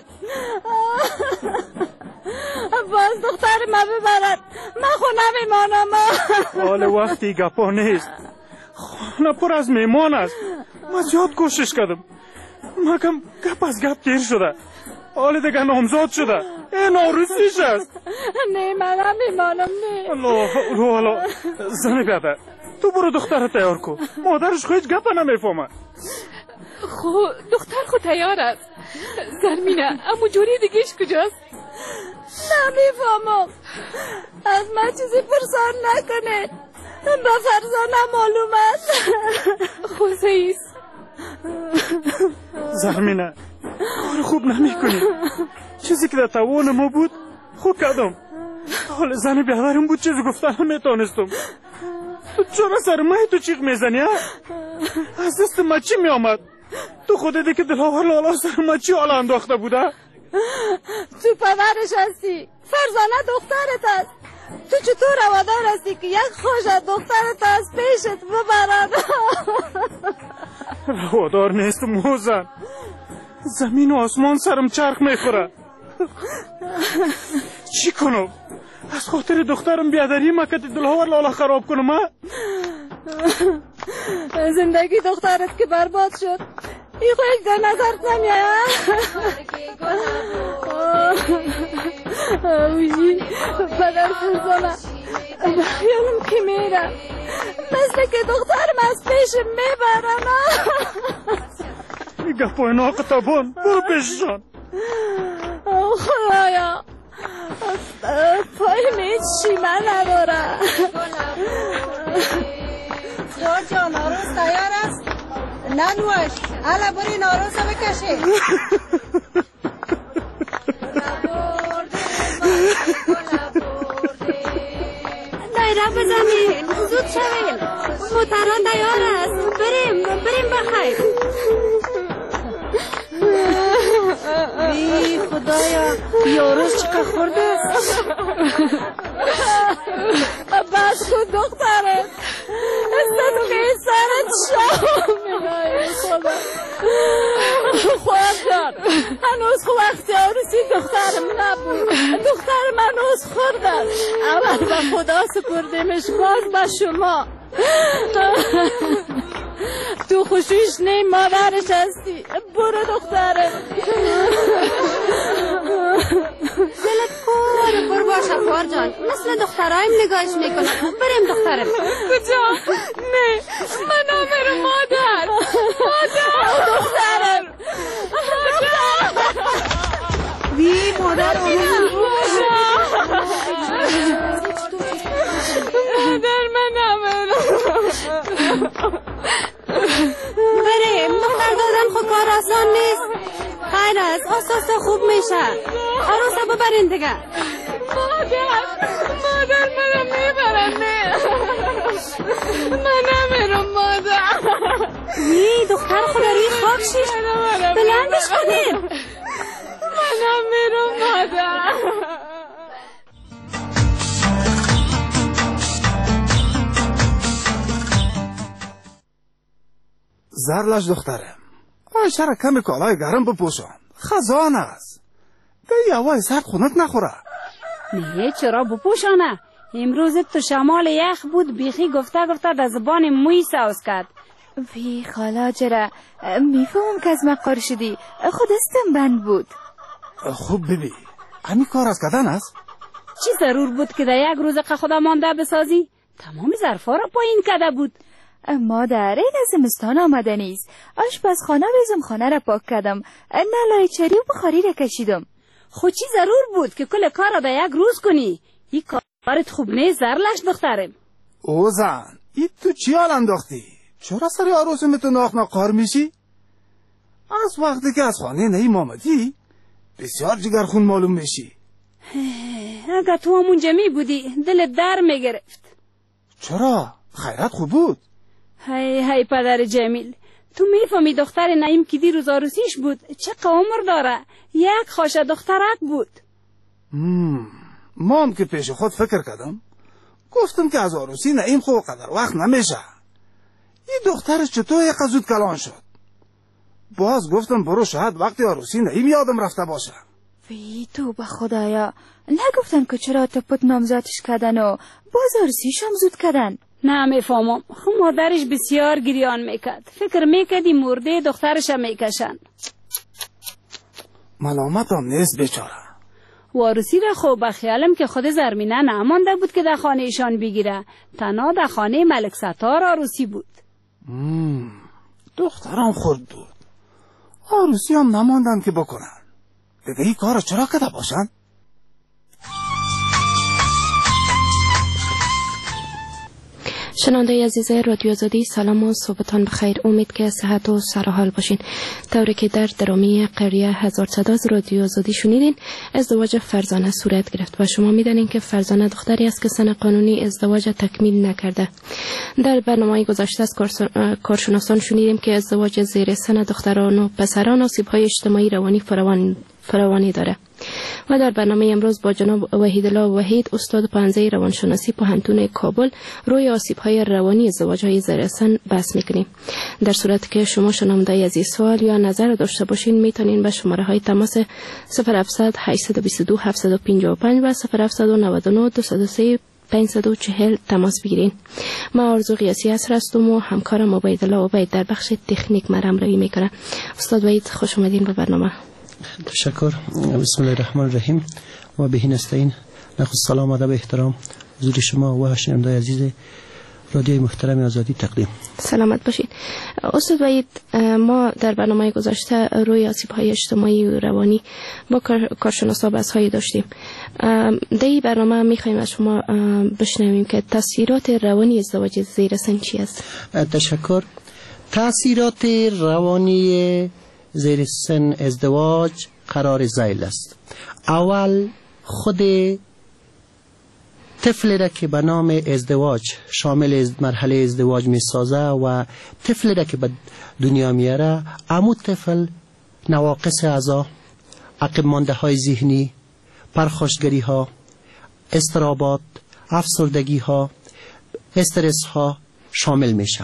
باز دختر ما ببرد من خونه میمانم. حال وقتی گپا نیست خانه پر از میمان است. من زیاد کوشش کردم مگم گپ از گپ دیر شده حال دیگه نامزاد شده این آروسیش است. نه من میمانم نه. الله رو حالا زنی بیاده تو برو دختر تیار کن مادرش خود گپ نمیفهمه. خو دختر خود تیار است. زرمینه اما جوری دیگهش کجاست؟ نمیفهمم از من چیزی پرسان نکنه با فرزانه معلوم است. خوزیست زرمینه کار خوب نمی کنی. چیزی که در توان ما بود خوب کردم. حال زن بیادرم بود چیزی گفتن نمیتونستم. چرا سر ماه تو چیغ میزنی ها؟ از دست ما چی میامد؟ تو خود دیدی که دلاور لالا سر ما چی حالا انداخته بوده؟ تو پدرش هستی، فرزانه دخترت است. تو چطور روادار هستی که یک خوش دخترت از پیشت ببرد؟ روادار نیست موزن، زمین و آسمان سرم چرخ میخوره. چی کنم؟ از خاطر دخترم بیادری مکت دلاور لالا خراب کنم ها؟ زندگی دخترت که برباد شد ای خوش در نظرت نمیاد؟ اوی پدر فرزانه بخیالم که میرم مثل که دخترم از پیشم میبرم. ای گپای ناقطبان برو پیششان. خدایا پایم هیچ شیمه نداره. دار جان آروز تیار است؟ ننوش حالا بری ناروز رو بکشه. دایره بزنیم زود شویم، موتران تیار است، بریم بریم بخیر. ای خدایا یاروز چقدر خورده. بس کن دخترت استدو که این سرت شام میدایی خدا. خواهد دار هنوز خو وقتی عروسی دخترم نبود، دخترم هنوز خورده. اول به خدا سپردیمش باز به شما. تو خوشوش نیم مادرش هستی، برو دخترم. دلت پر پر باشه خوار جان، مثل دخترایم نگاهش میکنه. بریم دخترم. کجا؟ نه من نمیرم مادر. مادر دخترم. وی مادر مادر من نمیرم. بریم دختر دادن خود کار آسان نیست. خیر است آساسا خوب میشه. عروسه ببرین دیگه. مادر مادر منو میبرن. نه من نمیرم مادر. وی دختر خدا روی خاک شیش بلندش کنیم. من نمیرم مادر. زرلش دخترم آشتر کمی کالای گرم بپوشان، خزان است. دی هوای سرد خونت نخوره. نه چرا بپوشانه؟ امروز تو شمال یخ بود بیخی گفته گفته در زبان موی سوز کرد. وی خالا چرا میفهمم که از مقار شدی، خود استم بند بود. خوب ببی همین کار از کدن است؟ چی ضرور بود که در یک روز که خدا مانده بسازی؟ تمام ظرفا را پایین کده بود. مادر این از زمستان آمده نیست. آشپزخانه و زمخانه را پاک کردم، نلای چری و بخاری را کشیدم. خود چی ضرور بود که کل کار را در یک روز کنی؟ این کارت خوب نیست زرلش دخترم. او زن ای تو چی حال انداختی؟ چرا سر عروسم تو ناخ ناقار میشی؟ از وقتی که از خانه نیم آمدی بسیار جگرخون معلوم میشی. اگر تو همونجا می بودی دل در میگرفت. چرا؟ خیرت خوب بود؟ هی هی پدر جمیل، تو میفهمی دختر نعیم که دیروز عروسیش بود چه عمر داره؟ یک خوش دخترک بود. ما هم که پیش خود فکر کردم گفتم که از عروسی نعیم خوب قدر وقت نمیشه. این دخترش چطور یک زود کلان شد؟ باز گفتم برو شاید وقتی عروسی نعیم یادم رفته باشه. وی تو به خدایا نگفتن که چرا تپت نامزادش کردن و باز عروسیش هم زود کردن؟ نه میفهمم. خب مادرش بسیار گریان میکرد، فکر میکردی مرده دخترش میکشن. ملامت هم نیست بیچاره. و عروسی را خوب بخیالم که خود زرمینه نمانده بود که در خانه ایشان بگیره، تنها در خانه ملک ستار عروسی بود. دخترم خورد بود، عروسی هم نماندن که بکنن. دیگه این کار چرا کده باشن؟ شنونده عزیز رادیو آزادی، سلام و صبحتان بخیر. امید که صحت و سرحال باشین. طوری که در درامی قریه هزار صدا از رادیو آزادی شنیدین، ازدواج فرزانه صورت گرفت و شما میدانین که فرزانه دختری است که سن قانونی ازدواج تکمیل نکرده. در برنامه گذشته از کارشناسان شنیدیم که ازدواج زیر سن دختران و پسران آسیب‌های اجتماعی روانی فراوان فراوانی داره. و در برنامه امروز با جناب وحیدالله وحید، استاد پانزه روانشناسی پوهنتون کابل، روی آسیب‌های روانی ازدواج‌های زیر سن بحث می‌کنیم. در صورت که شما شنونده عزیز سوال یا نظر داشته باشین، میتونین به شماره‌های تماس صفر هفتصد هشتصد و بیست و دو هفتصد و پنجاه و پنج و صفر هفتصد و نود و نه دویست و سه پانصد و چهل تماس بگیرین. ما آرزو قیاسی هستم و همکارم عبیدالله عبید در بخش تکنیک مرام روی میکنه. استاد وحید خوش اومدین به برنامه. تشکر. بسم الله الرحمن الرحیم و به نستعین. نخست سلام و ادب احترام حضور شما و شنونده عزیز رادیوی محترم آزادی تقدیم. سلامت باشید. استاد وحید، ما در برنامه گذشته روی آسیب‌های اجتماعی و روانی با کارشناسا بحث‌هایی داشتیم. در این برنامه می‌خوایم از شما بشنویم که تاثیرات روانی ازدواج زیر سن چی است؟ تشکر. تاثیرات روانی زیر سن ازدواج قرار ذیل است. اول خود طفلی را که به نام ازدواج شامل مرحله ازدواج می سازه و طفلی را که به دنیا میاره، امو طفل نواقص اعضا، عقب مانده های ذهنی، پرخاشگری ها، اضطرابات، افسردگی ها، استرس ها شامل میشه.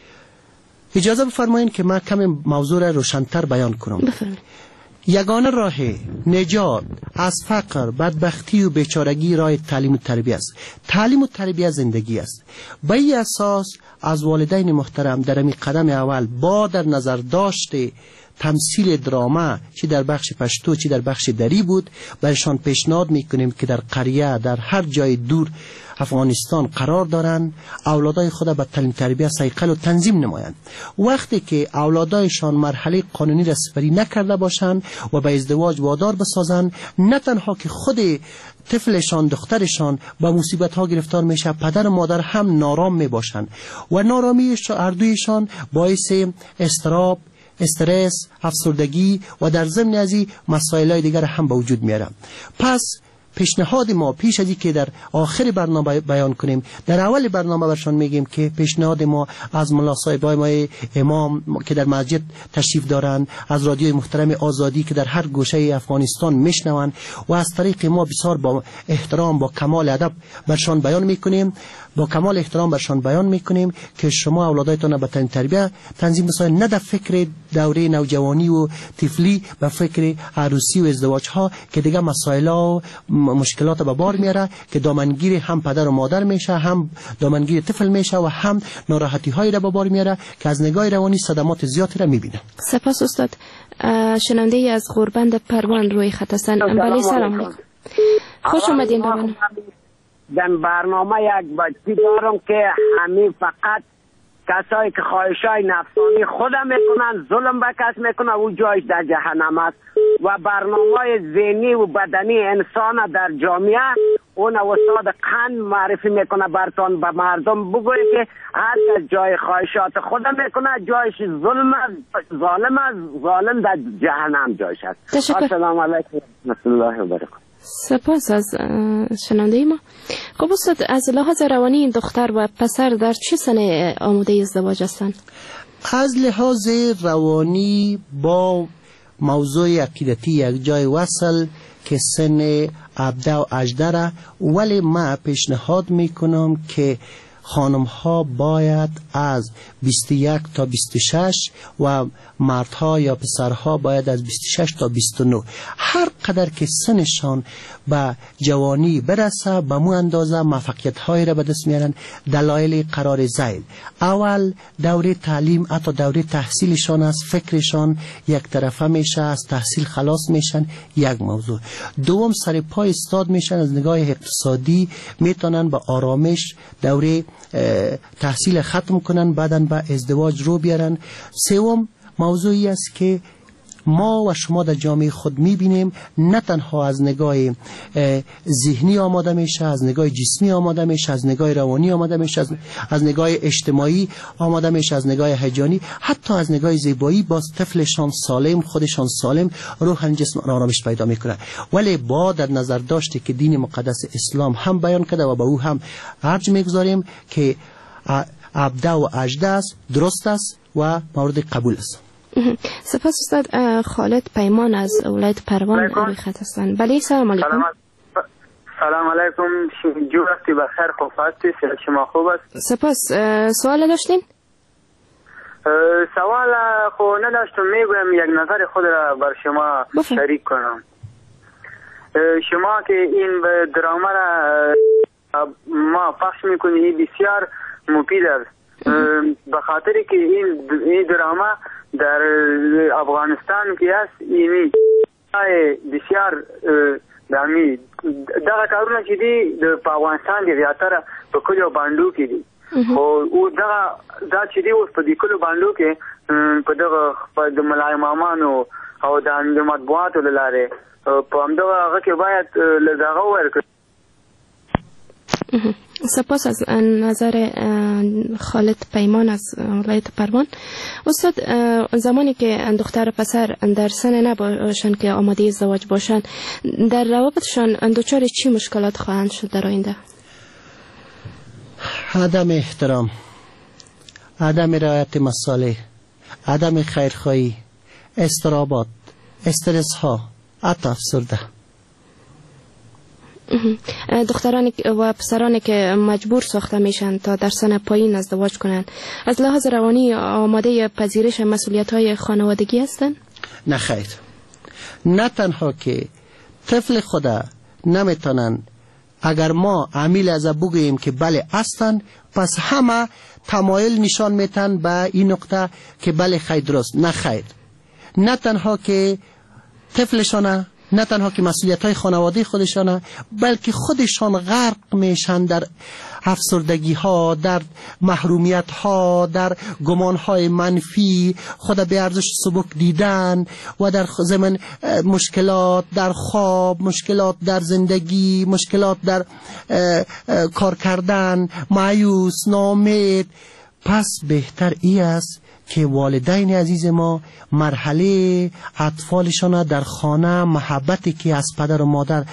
اجازه بفرمایید که من کمی موضوع را روشن‌تر بیان کنم. بفرمایید. یگانه راه نجات از فقر، بدبختی و بیچارگی راه تعلیم و تربیت است. تعلیم و تربیت زندگی است. به این اساس از والدین محترم در این قدم اول با در نظر داشته تمثیل دراما، چی در بخش پشتو چی در بخش دری بود، برشان پیشنهاد میکنیم که در قریه در هر جای دور افغانستان قرار دارن، اولادای خود به تعلیم تربیت سیقل و تنظیم نمایند. وقتی که اولادایشان مرحله قانونی را سپری نکرده باشند و به ازدواج وادار بسازند، نه تنها که خود طفلشان دخترشان با مصیبت ها گرفتار میشه، پدر و مادر هم نارام میباشند و نارامی هر دویشان باعث اضطراب، استرس، افسردگی و در ضمن از این مسائل دیگر هم به وجود میاره. پس پیشنهاد ما پیش از که در آخر برنامه بیان کنیم، در اول برنامه برشان میگیم که پیشنهاد ما از ملا صاحبای ما امام که در مسجد تشریف دارند، از رادیوی محترم آزادی که در هر گوشه افغانستان میشنوند و از طریق ما بسیار با احترام با کمال ادب برشان بیان میکنیم با کمال احترام برشان بیان میکنیم که شما اولادایتان به تعلیم تربیت تنظیم بسازید، نه در فکر دوره نوجوانی و طفلی به فکر عروسی و ازدواج ها که دیگه مسائل و مشکلات به بار میاره که دامنگیر هم پدر و مادر میشه، هم دامنگیر طفل میشه و هم ناراحتی هایی را به بار میاره که از نگاه روانی صدمات زیادی را میبینه. سپاس استاد. شنونده ای از غوربند پروان روی خط هستن. بله سلام علیکم. خوش اومدین به من. در برنامه یک بچی دارم که همین فقط کسایی که خواهشای نفسانی خودم میکنن، ظلم به کس میکنن، او جایش در جهنم است. و برنامه ذهنی و بدنی انسان در جامعه اون استاد قند معرفی میکنه برتان به مردم بگوید که هر کس جای خواهشات خودم میکنه جایش ظلم است، ظالم است، ظالم در جهنم جایش است. السلام علیکم و رحمت الله و برکاته. سپاس از شنونده ما. خب استاد، از لحاظ روانی دختر و پسر در چه سن آماده ازدواج هستند؟ از لحاظ روانی با موضوع عقیدتی یک جای وصل که سن هفده و هجده، ولی ما پیشنهاد میکنم که خانم ها باید از بیست و یک تا بیست و شش و مردها یا پسرها باید از بیست و شش تا بیست و نه، هر قدر که سنشان به جوانی برسه به مو اندازه موفقیت های را به دست میارن. دلایل قرار ذیل: اول دوره تعلیم، حتی دوره تحصیلشان از فکرشان یک طرفه میشه، از تحصیل خلاص میشن، یک موضوع. دوم سر پای استاد میشن، از نگاه اقتصادی میتونن با آرامش دوره تحصیل ختم کنن، بعدن به ازدواج رو بیارن. سوم موضوعی است که ما و شما در جامعه خود میبینیم نه تنها از نگاه ذهنی آماده میشه، از نگاه جسمی آماده میشه، از نگاه روانی آماده میشه، از, از نگاه اجتماعی آماده میشه، از نگاه هیجانی، حتی از نگاه زیبایی. باز طفلشان سالم، خودشان سالم، روحن جسم آرامش پیدا میکنه. ولی با در نظر داشته که دین مقدس اسلام هم بیان کرده و به او هم ارج میگذاریم که عبده و عجده است، درست است و مورد قبول است. سپاس استاد. خالد پیمان از ولایت پروان روی خط هستند. بله سلام علیکم. سلام علیکم. جو هستی بخیر، خوب هستی؟ صحت شما خوب است؟ سپاس. سوال داشتین؟ سوال خو نداشتم، میگویم یک نظر خود را بر شما بفهم. شریک کنم. شما که این دراما را ما پخش میکنید بسیار مفید است، به خاطری که این این دراما در افغانستان که است اینی بسیار دامی دغه کارونه چې دي د افغانستان د زیاتره په کلیو باندو کې دي، خو او دغه دا چې دي اوس په دې کلیو باندو کې په دغه د ملای مامانو او د مطبوعاتو له لارې په همدغه هغه کې باید له دغه ورکړي. سپاس از نظر خالد پیمان از ولایت پروان. استاد، زمانی که دختر پسر در سن نباشند که آماده ازدواج باشند، در روابطشان دچار چی مشکلات خواهند شد در آینده؟ عدم احترام، عدم رعایت مصالح، عدم خیرخواهی، اضطرابات، استرس ها، حتی افسرده. دخترانی و پسرانی که مجبور ساخته میشن تا در سن پایین ازدواج کنند، از لحاظ روانی آماده پذیرش مسئولیت های خانوادگی هستند؟ نه خیر. نه تنها که طفل خدا نمیتونن، اگر ما عمیل از بگوییم که بله هستند، پس همه تمایل نشان میتن به این نقطه که بله خیر درست. نه خیر. نه تنها که طفلشانه، نه تنها که مسئولیت های خانواده خودشانه، بلکه خودشان غرق میشن در افسردگی ها، در محرومیت ها، در گمان های منفی، خود به ارزش سبک دیدن و در زمین مشکلات در خواب، مشکلات در زندگی، مشکلات در اه اه کار کردن، مایوس، ناامید. پس بهتر ای است که والدین عزیز ما مرحله اطفالشان در خانه محبتی که از پدر و مادر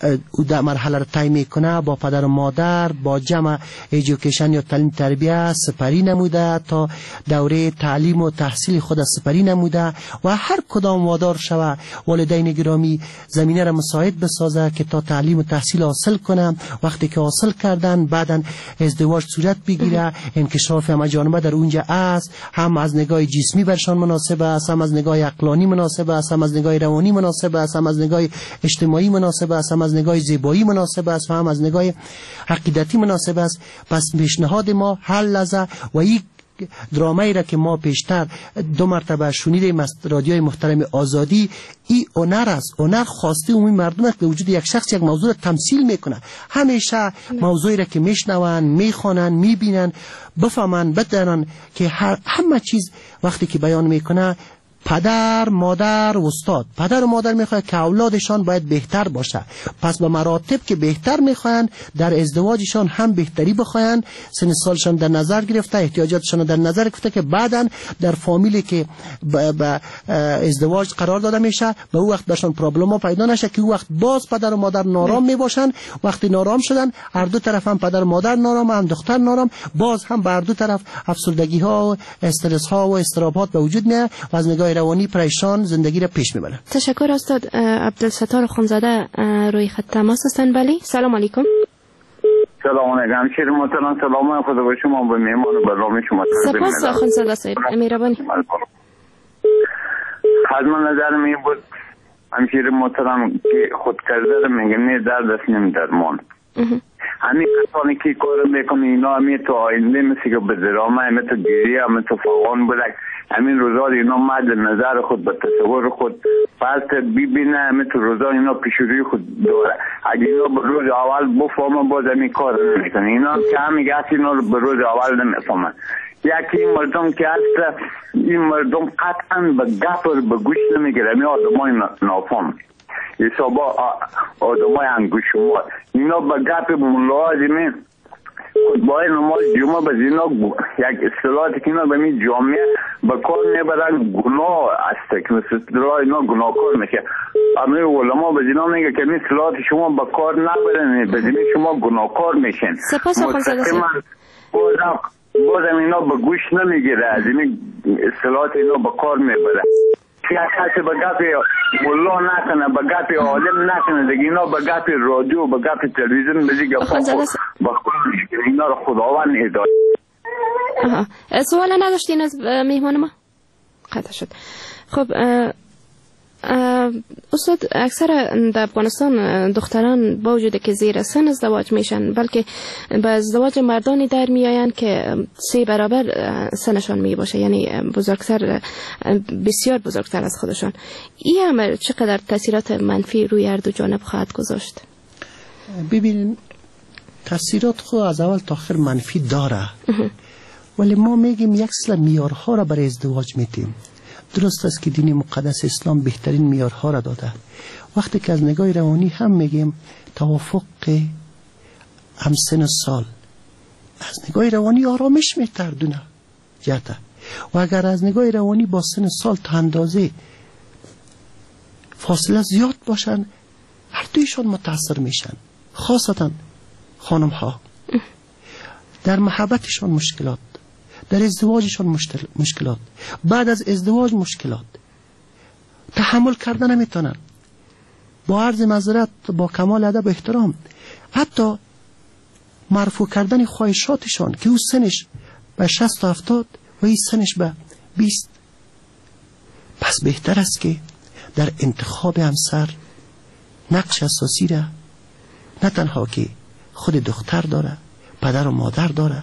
در مرحله را طی میکنه با پدر و مادر با جمع ایژوکیشن یا تعلیم تربیت سپری نموده، تا دوره تعلیم و تحصیل خود سپری نموده و هر کدام وادار شوه والدین گرامی زمینه را مساعد بسازه که تا تعلیم و تحصیل حاصل کنه. وقتی که حاصل کردن بعدن ازدواج صورت بگیره، انکشاف همه جانبه در اونجا است، هم از نگاه جسمی برشان مناسب است، هم از نگاه عقلانی مناسب است، هم از نگاه روانی مناسب است، هم از نگاه اجتماعی مناسب است، هم از نگاه زیبایی مناسب است و هم از نگاه عقیدتی مناسب است. پس پیشنهاد ما هر لحظه و یک درامایی را که ما پیشتر دو مرتبه شنیدیم از رادیوی محترم آزادی، این هنر است، هنر خواسته عمومی مردم است. به وجود یک شخص یک موضوع را تمثیل میکنه. همیشه موضوعی را که میشنون، میخوانن، میبینن، بفهمن، بدانن که همه چیز وقتی که بیان میکنه پدر، مادر و استاد، پدر و مادر میخواد که اولادشان باید بهتر باشه. پس به مراتب که بهتر میخواین در ازدواجشان هم بهتری بخواین، سن سالشان در نظر گرفته، احتیاجاتشان در نظر گرفته که بعداً در فامیلی که به ازدواج قرار داده میشه به او وقت برشان پرابلم پیدا نشه که او وقت باز پدر و مادر نارام میباشن. وقتی نارام شدن هر دو طرف، هم پدر و مادر نارام هم دختر نارام، باز هم بر دو طرف افسردگی ها و استرس ها و اضطرابات به وجود میاد و از نگاه روانی پریشان زندگی را پیش میبرن. تشکر استاد. عبدالستار خونزاده روی خط تماس هستند. بله سلام علیکم. سلام علیکم. شیر محترم سلام خدا به شما، به مهمان و برنامه شما. سپاس خونزاده صاحب، مهربانی. حتما نظر می بود همشیر محترم که خود کرده میگه نه درد است نمی درمان. همین کسانی که کار میکنه اینا همین تو آینده مثل که به درامه، همین تو گیری، همین تو فاقان بودک، همین روزا اینا مد نظر خود به تصور خود پس ببینه، همین تو روزا اینا پیشوری خود داره. اگه اینا به روز اول بفهمن باز همین کار نمیکنه. اینا که هم میگه اینا به روز اول نمیفهمن. یکی این مردم که هست این مردم قطعا به گپ به گوش نمیگیره. می آدمای نافهم حسابا آدمای انگوشمار اینا به گپ ملازمه خطبای نماز جمعه به اینا یک اصطلاحاتی که اینا به می جامعه به کار میبرن گناه است که مثل اصطلاح اینا گناهکار میشه. امیر علما به اینا میگه که این اصطلاحات شما به کار نبرن، به این شما گناهکار میشن. سپاس مستقیما بازم بازم اینا به گوش نمیگیره، از این اصطلاحات اینا به کار میبره. کسی به گپ ملا نکنه، به گپ عالم نکنه دیگه، اینا به گپ رادیو به گپ تلویزیون بزی گفت با اینا رو خداوند هدایت. سوال نداشتین از میهمان ما؟ قطع شد. خب استاد، اکثر در افغانستان دختران با وجود که زیر سن ازدواج میشن، بلکه به ازدواج مردانی در میآیند که سه برابر سنشان می باشه، یعنی بزرگتر، بسیار بزرگتر از خودشان. این عمل چقدر تاثیرات منفی روی هر دو جانب خواهد گذاشت؟ ببینین تاثیرات خود از اول تا آخر منفی داره، ولی ما میگیم یک سل معیارها را برای ازدواج میتیم. درست است که دین مقدس اسلام بهترین معیارها را داده. وقتی که از نگاه روانی هم میگیم توافق هم سن سال، از نگاه روانی آرامش میتردونه جهته، و اگر از نگاه روانی با سن سال تا اندازه فاصله زیاد باشن، هر دویشان متاثر میشن، خاصتا خانم ها در محبتشان مشکلات، در ازدواجشان مشکلات، بعد از ازدواج مشکلات، تحمل کردن نمیتونن، با عرض معذرت با کمال ادب و احترام حتی مرفوع کردن خواهشاتشان که او سنش به شصت تا هفتاد و این سنش به بیست. پس بهتر است که در انتخاب همسر نقش اساسی را نه تنها که خود دختر داره، پدر و مادر داره،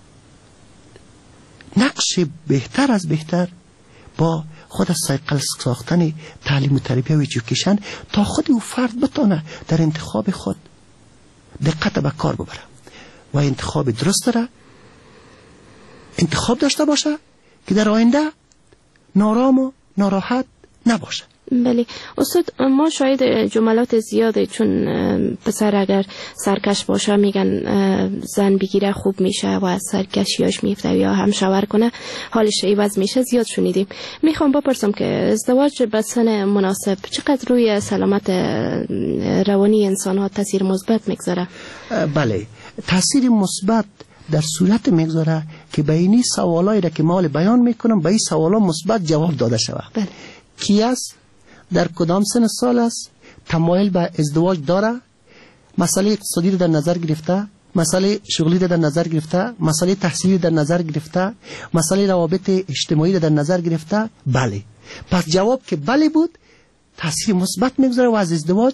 نقش بهتر از بهتر با خود از سایکل ساختن تعلیم و تربیه و ایژوکیشن، تا خود او فرد بتانه در انتخاب خود دقت به کار ببره و انتخاب درست داره انتخاب داشته باشه که در آینده نارام و ناراحت نباشه. بله استاد، ما شاید جملات زیاده، چون پسر اگر سرکش باشه میگن زن بگیره خوب میشه و از سرکشیاش میفته یا هم شوهر کنه حالش عوض میشه، زیاد شنیدیم. میخوام بپرسم که ازدواج به سن مناسب چقدر روی سلامت روانی انسان ها تاثیر مثبت میگذاره؟ بله، تاثیر مثبت در صورت میگذاره که به این سوالایی را که مال بیان میکنم به این سوالا مثبت جواب داده شود. بله. کی است؟ در کدام سن سال است؟ تمایل به ازدواج داره؟ مسئله اقتصادی در نظر گرفته؟ مسئله شغلی در نظر گرفته؟ مسئله تحصیلی در نظر گرفته؟ مسئله روابط اجتماعی در نظر گرفته؟ بله. پس جواب که بله بود، تاثیر مثبت میگذاره و از ازدواج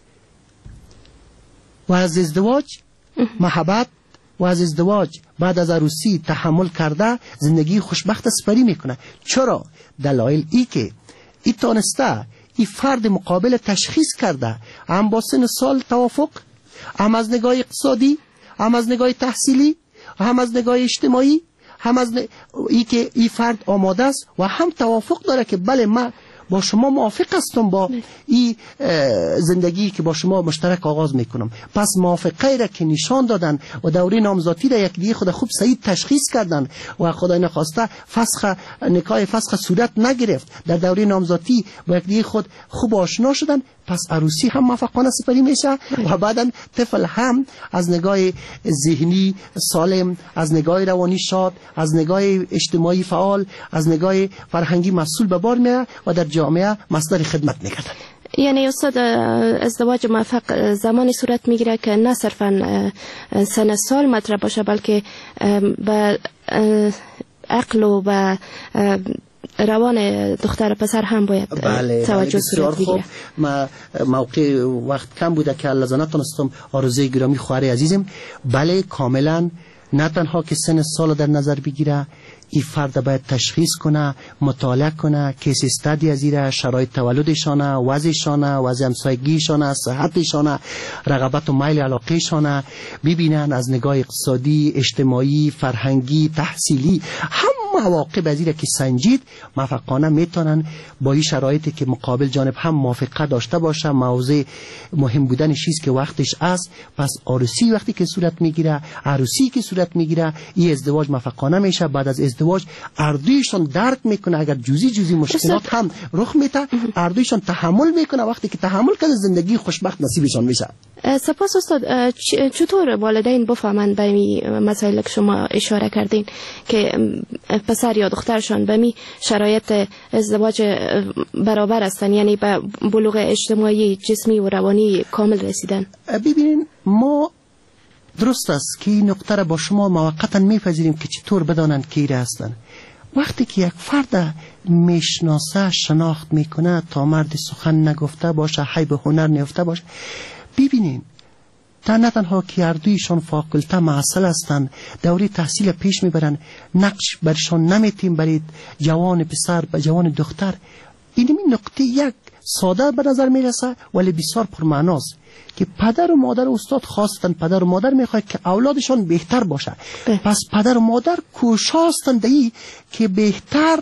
و از ازدواج محبت و از ازدواج بعد از عروسی تحمل کرده زندگی خوشبخت سپری میکنه. چرا؟ دلایل ای که ای تانسته ای فرد مقابل تشخیص کرده، هم با سن سال توافق، هم از نگاه اقتصادی، هم از نگاه تحصیلی، هم از نگاه اجتماعی، هم از ن... ای که ای فرد آماده است و هم توافق داره که بله من با شما موافق هستم با این زندگی که با شما مشترک آغاز میکنم. پس موافقه را که نشان دادن و دوره نامزادی را یک دیگه خود خوب صحیح تشخیص کردن و خدای نخواسته فسخ نکاح فسخ صورت نگرفت، در دوره نامزادی با یک دیگه خود خوب آشنا شدن، پس عروسی هم موفقانه سپری میشه و بعدا طفل هم از نگاه ذهنی سالم، از نگاه روانی شاد، از نگاه اجتماعی فعال، از نگاه فرهنگی مسئول به بار میاد و در جامعه مصدر خدمت میکردن. یعنی استاد، ازدواج موفق زمانی صورت میگیره که نه صرفا سن سال مطرح باشه، بلکه به عقل و به روان دختر پسر هم باید بله، توجه صورت بگیره. ما موقع وقت کم بوده که الله نتونستم آرزوی گرامی خواهر عزیزم، بله کاملا نه تنها که سن سال در نظر بگیره، این فرد باید تشخیص کنه، مطالعه کنه، کیس استادی از ایره، شرایط تولدشانه، وضعشانه، وضع همسایگیشانه، صحتشانه، رغبت و میل علاقهشانه، ببینن از نگاه اقتصادی، اجتماعی، فرهنگی، تحصیلی، هم مواقع از ایره که سنجید موفقانه میتونن با این شرایطی که مقابل جانب هم موافقه داشته باشه. موضوع مهم بودن چیز که وقتش است. پس عروسی وقتی که صورت میگیره، عروسی که صورت میگیره، این ازدواج موفقانه میشه. بعد از ازدواج اردویشون درک میکنه، اگر جزئی جزئی مشکلات هم رخ میده اردویشون تحمل میکنه. وقتی که تحمل کرده زندگی خوشبخت نصیبشون میشه. سپاس استاد. چطور والدین بفهمند به این مسائل که شما اشاره کردین که پسر یا دخترشان به می شرایط ازدواج برابر هستن، یعنی به بلوغ اجتماعی، جسمی و روانی کامل رسیدن؟ ببینین ما درست است که این نقطه را با شما موقتا میپذیریم که چطور بدانند که ایره هستن. وقتی که یک فرد میشناسه، شناخت میکنه، تا مرد سخن نگفته باشه، حیب هنر نیفته باشه، ببینین تا نه تنها که اردویشان فاکولته معسل هستند، دوره تحصیل پیش میبرن، نقش برشان نمیتیم برید جوان پسر به جوان دختر. این نقطه یک ساده به نظر میرسه ولی بسیار پرمعناست که پدر و مادر و استاد خواستن، پدر و مادر میخواد که اولادشان بهتر باشه. پس پدر و مادر کوشاستن دهی که بهتر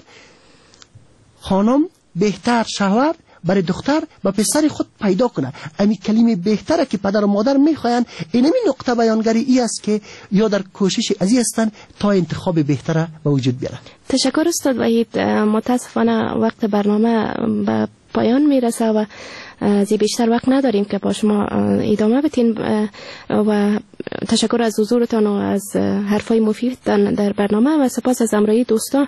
خانم، بهتر شوهر برای دختر و پسر خود پیدا کنه. امی کلمه بهتره که پدر و مادر میخواین. اینمی نقطه بیانگری ای است که یا در کوشش ازی هستن تا انتخاب بهتره به وجود بیارن. تشکر استاد وحید. متاسفانه وقت برنامه به پایان میرسه و از بیشتر وقت نداریم که با شما ادامه بدیم و تشکر از حضورتان و از حرفای مفید در برنامه و سپاس از همراهی دوستان.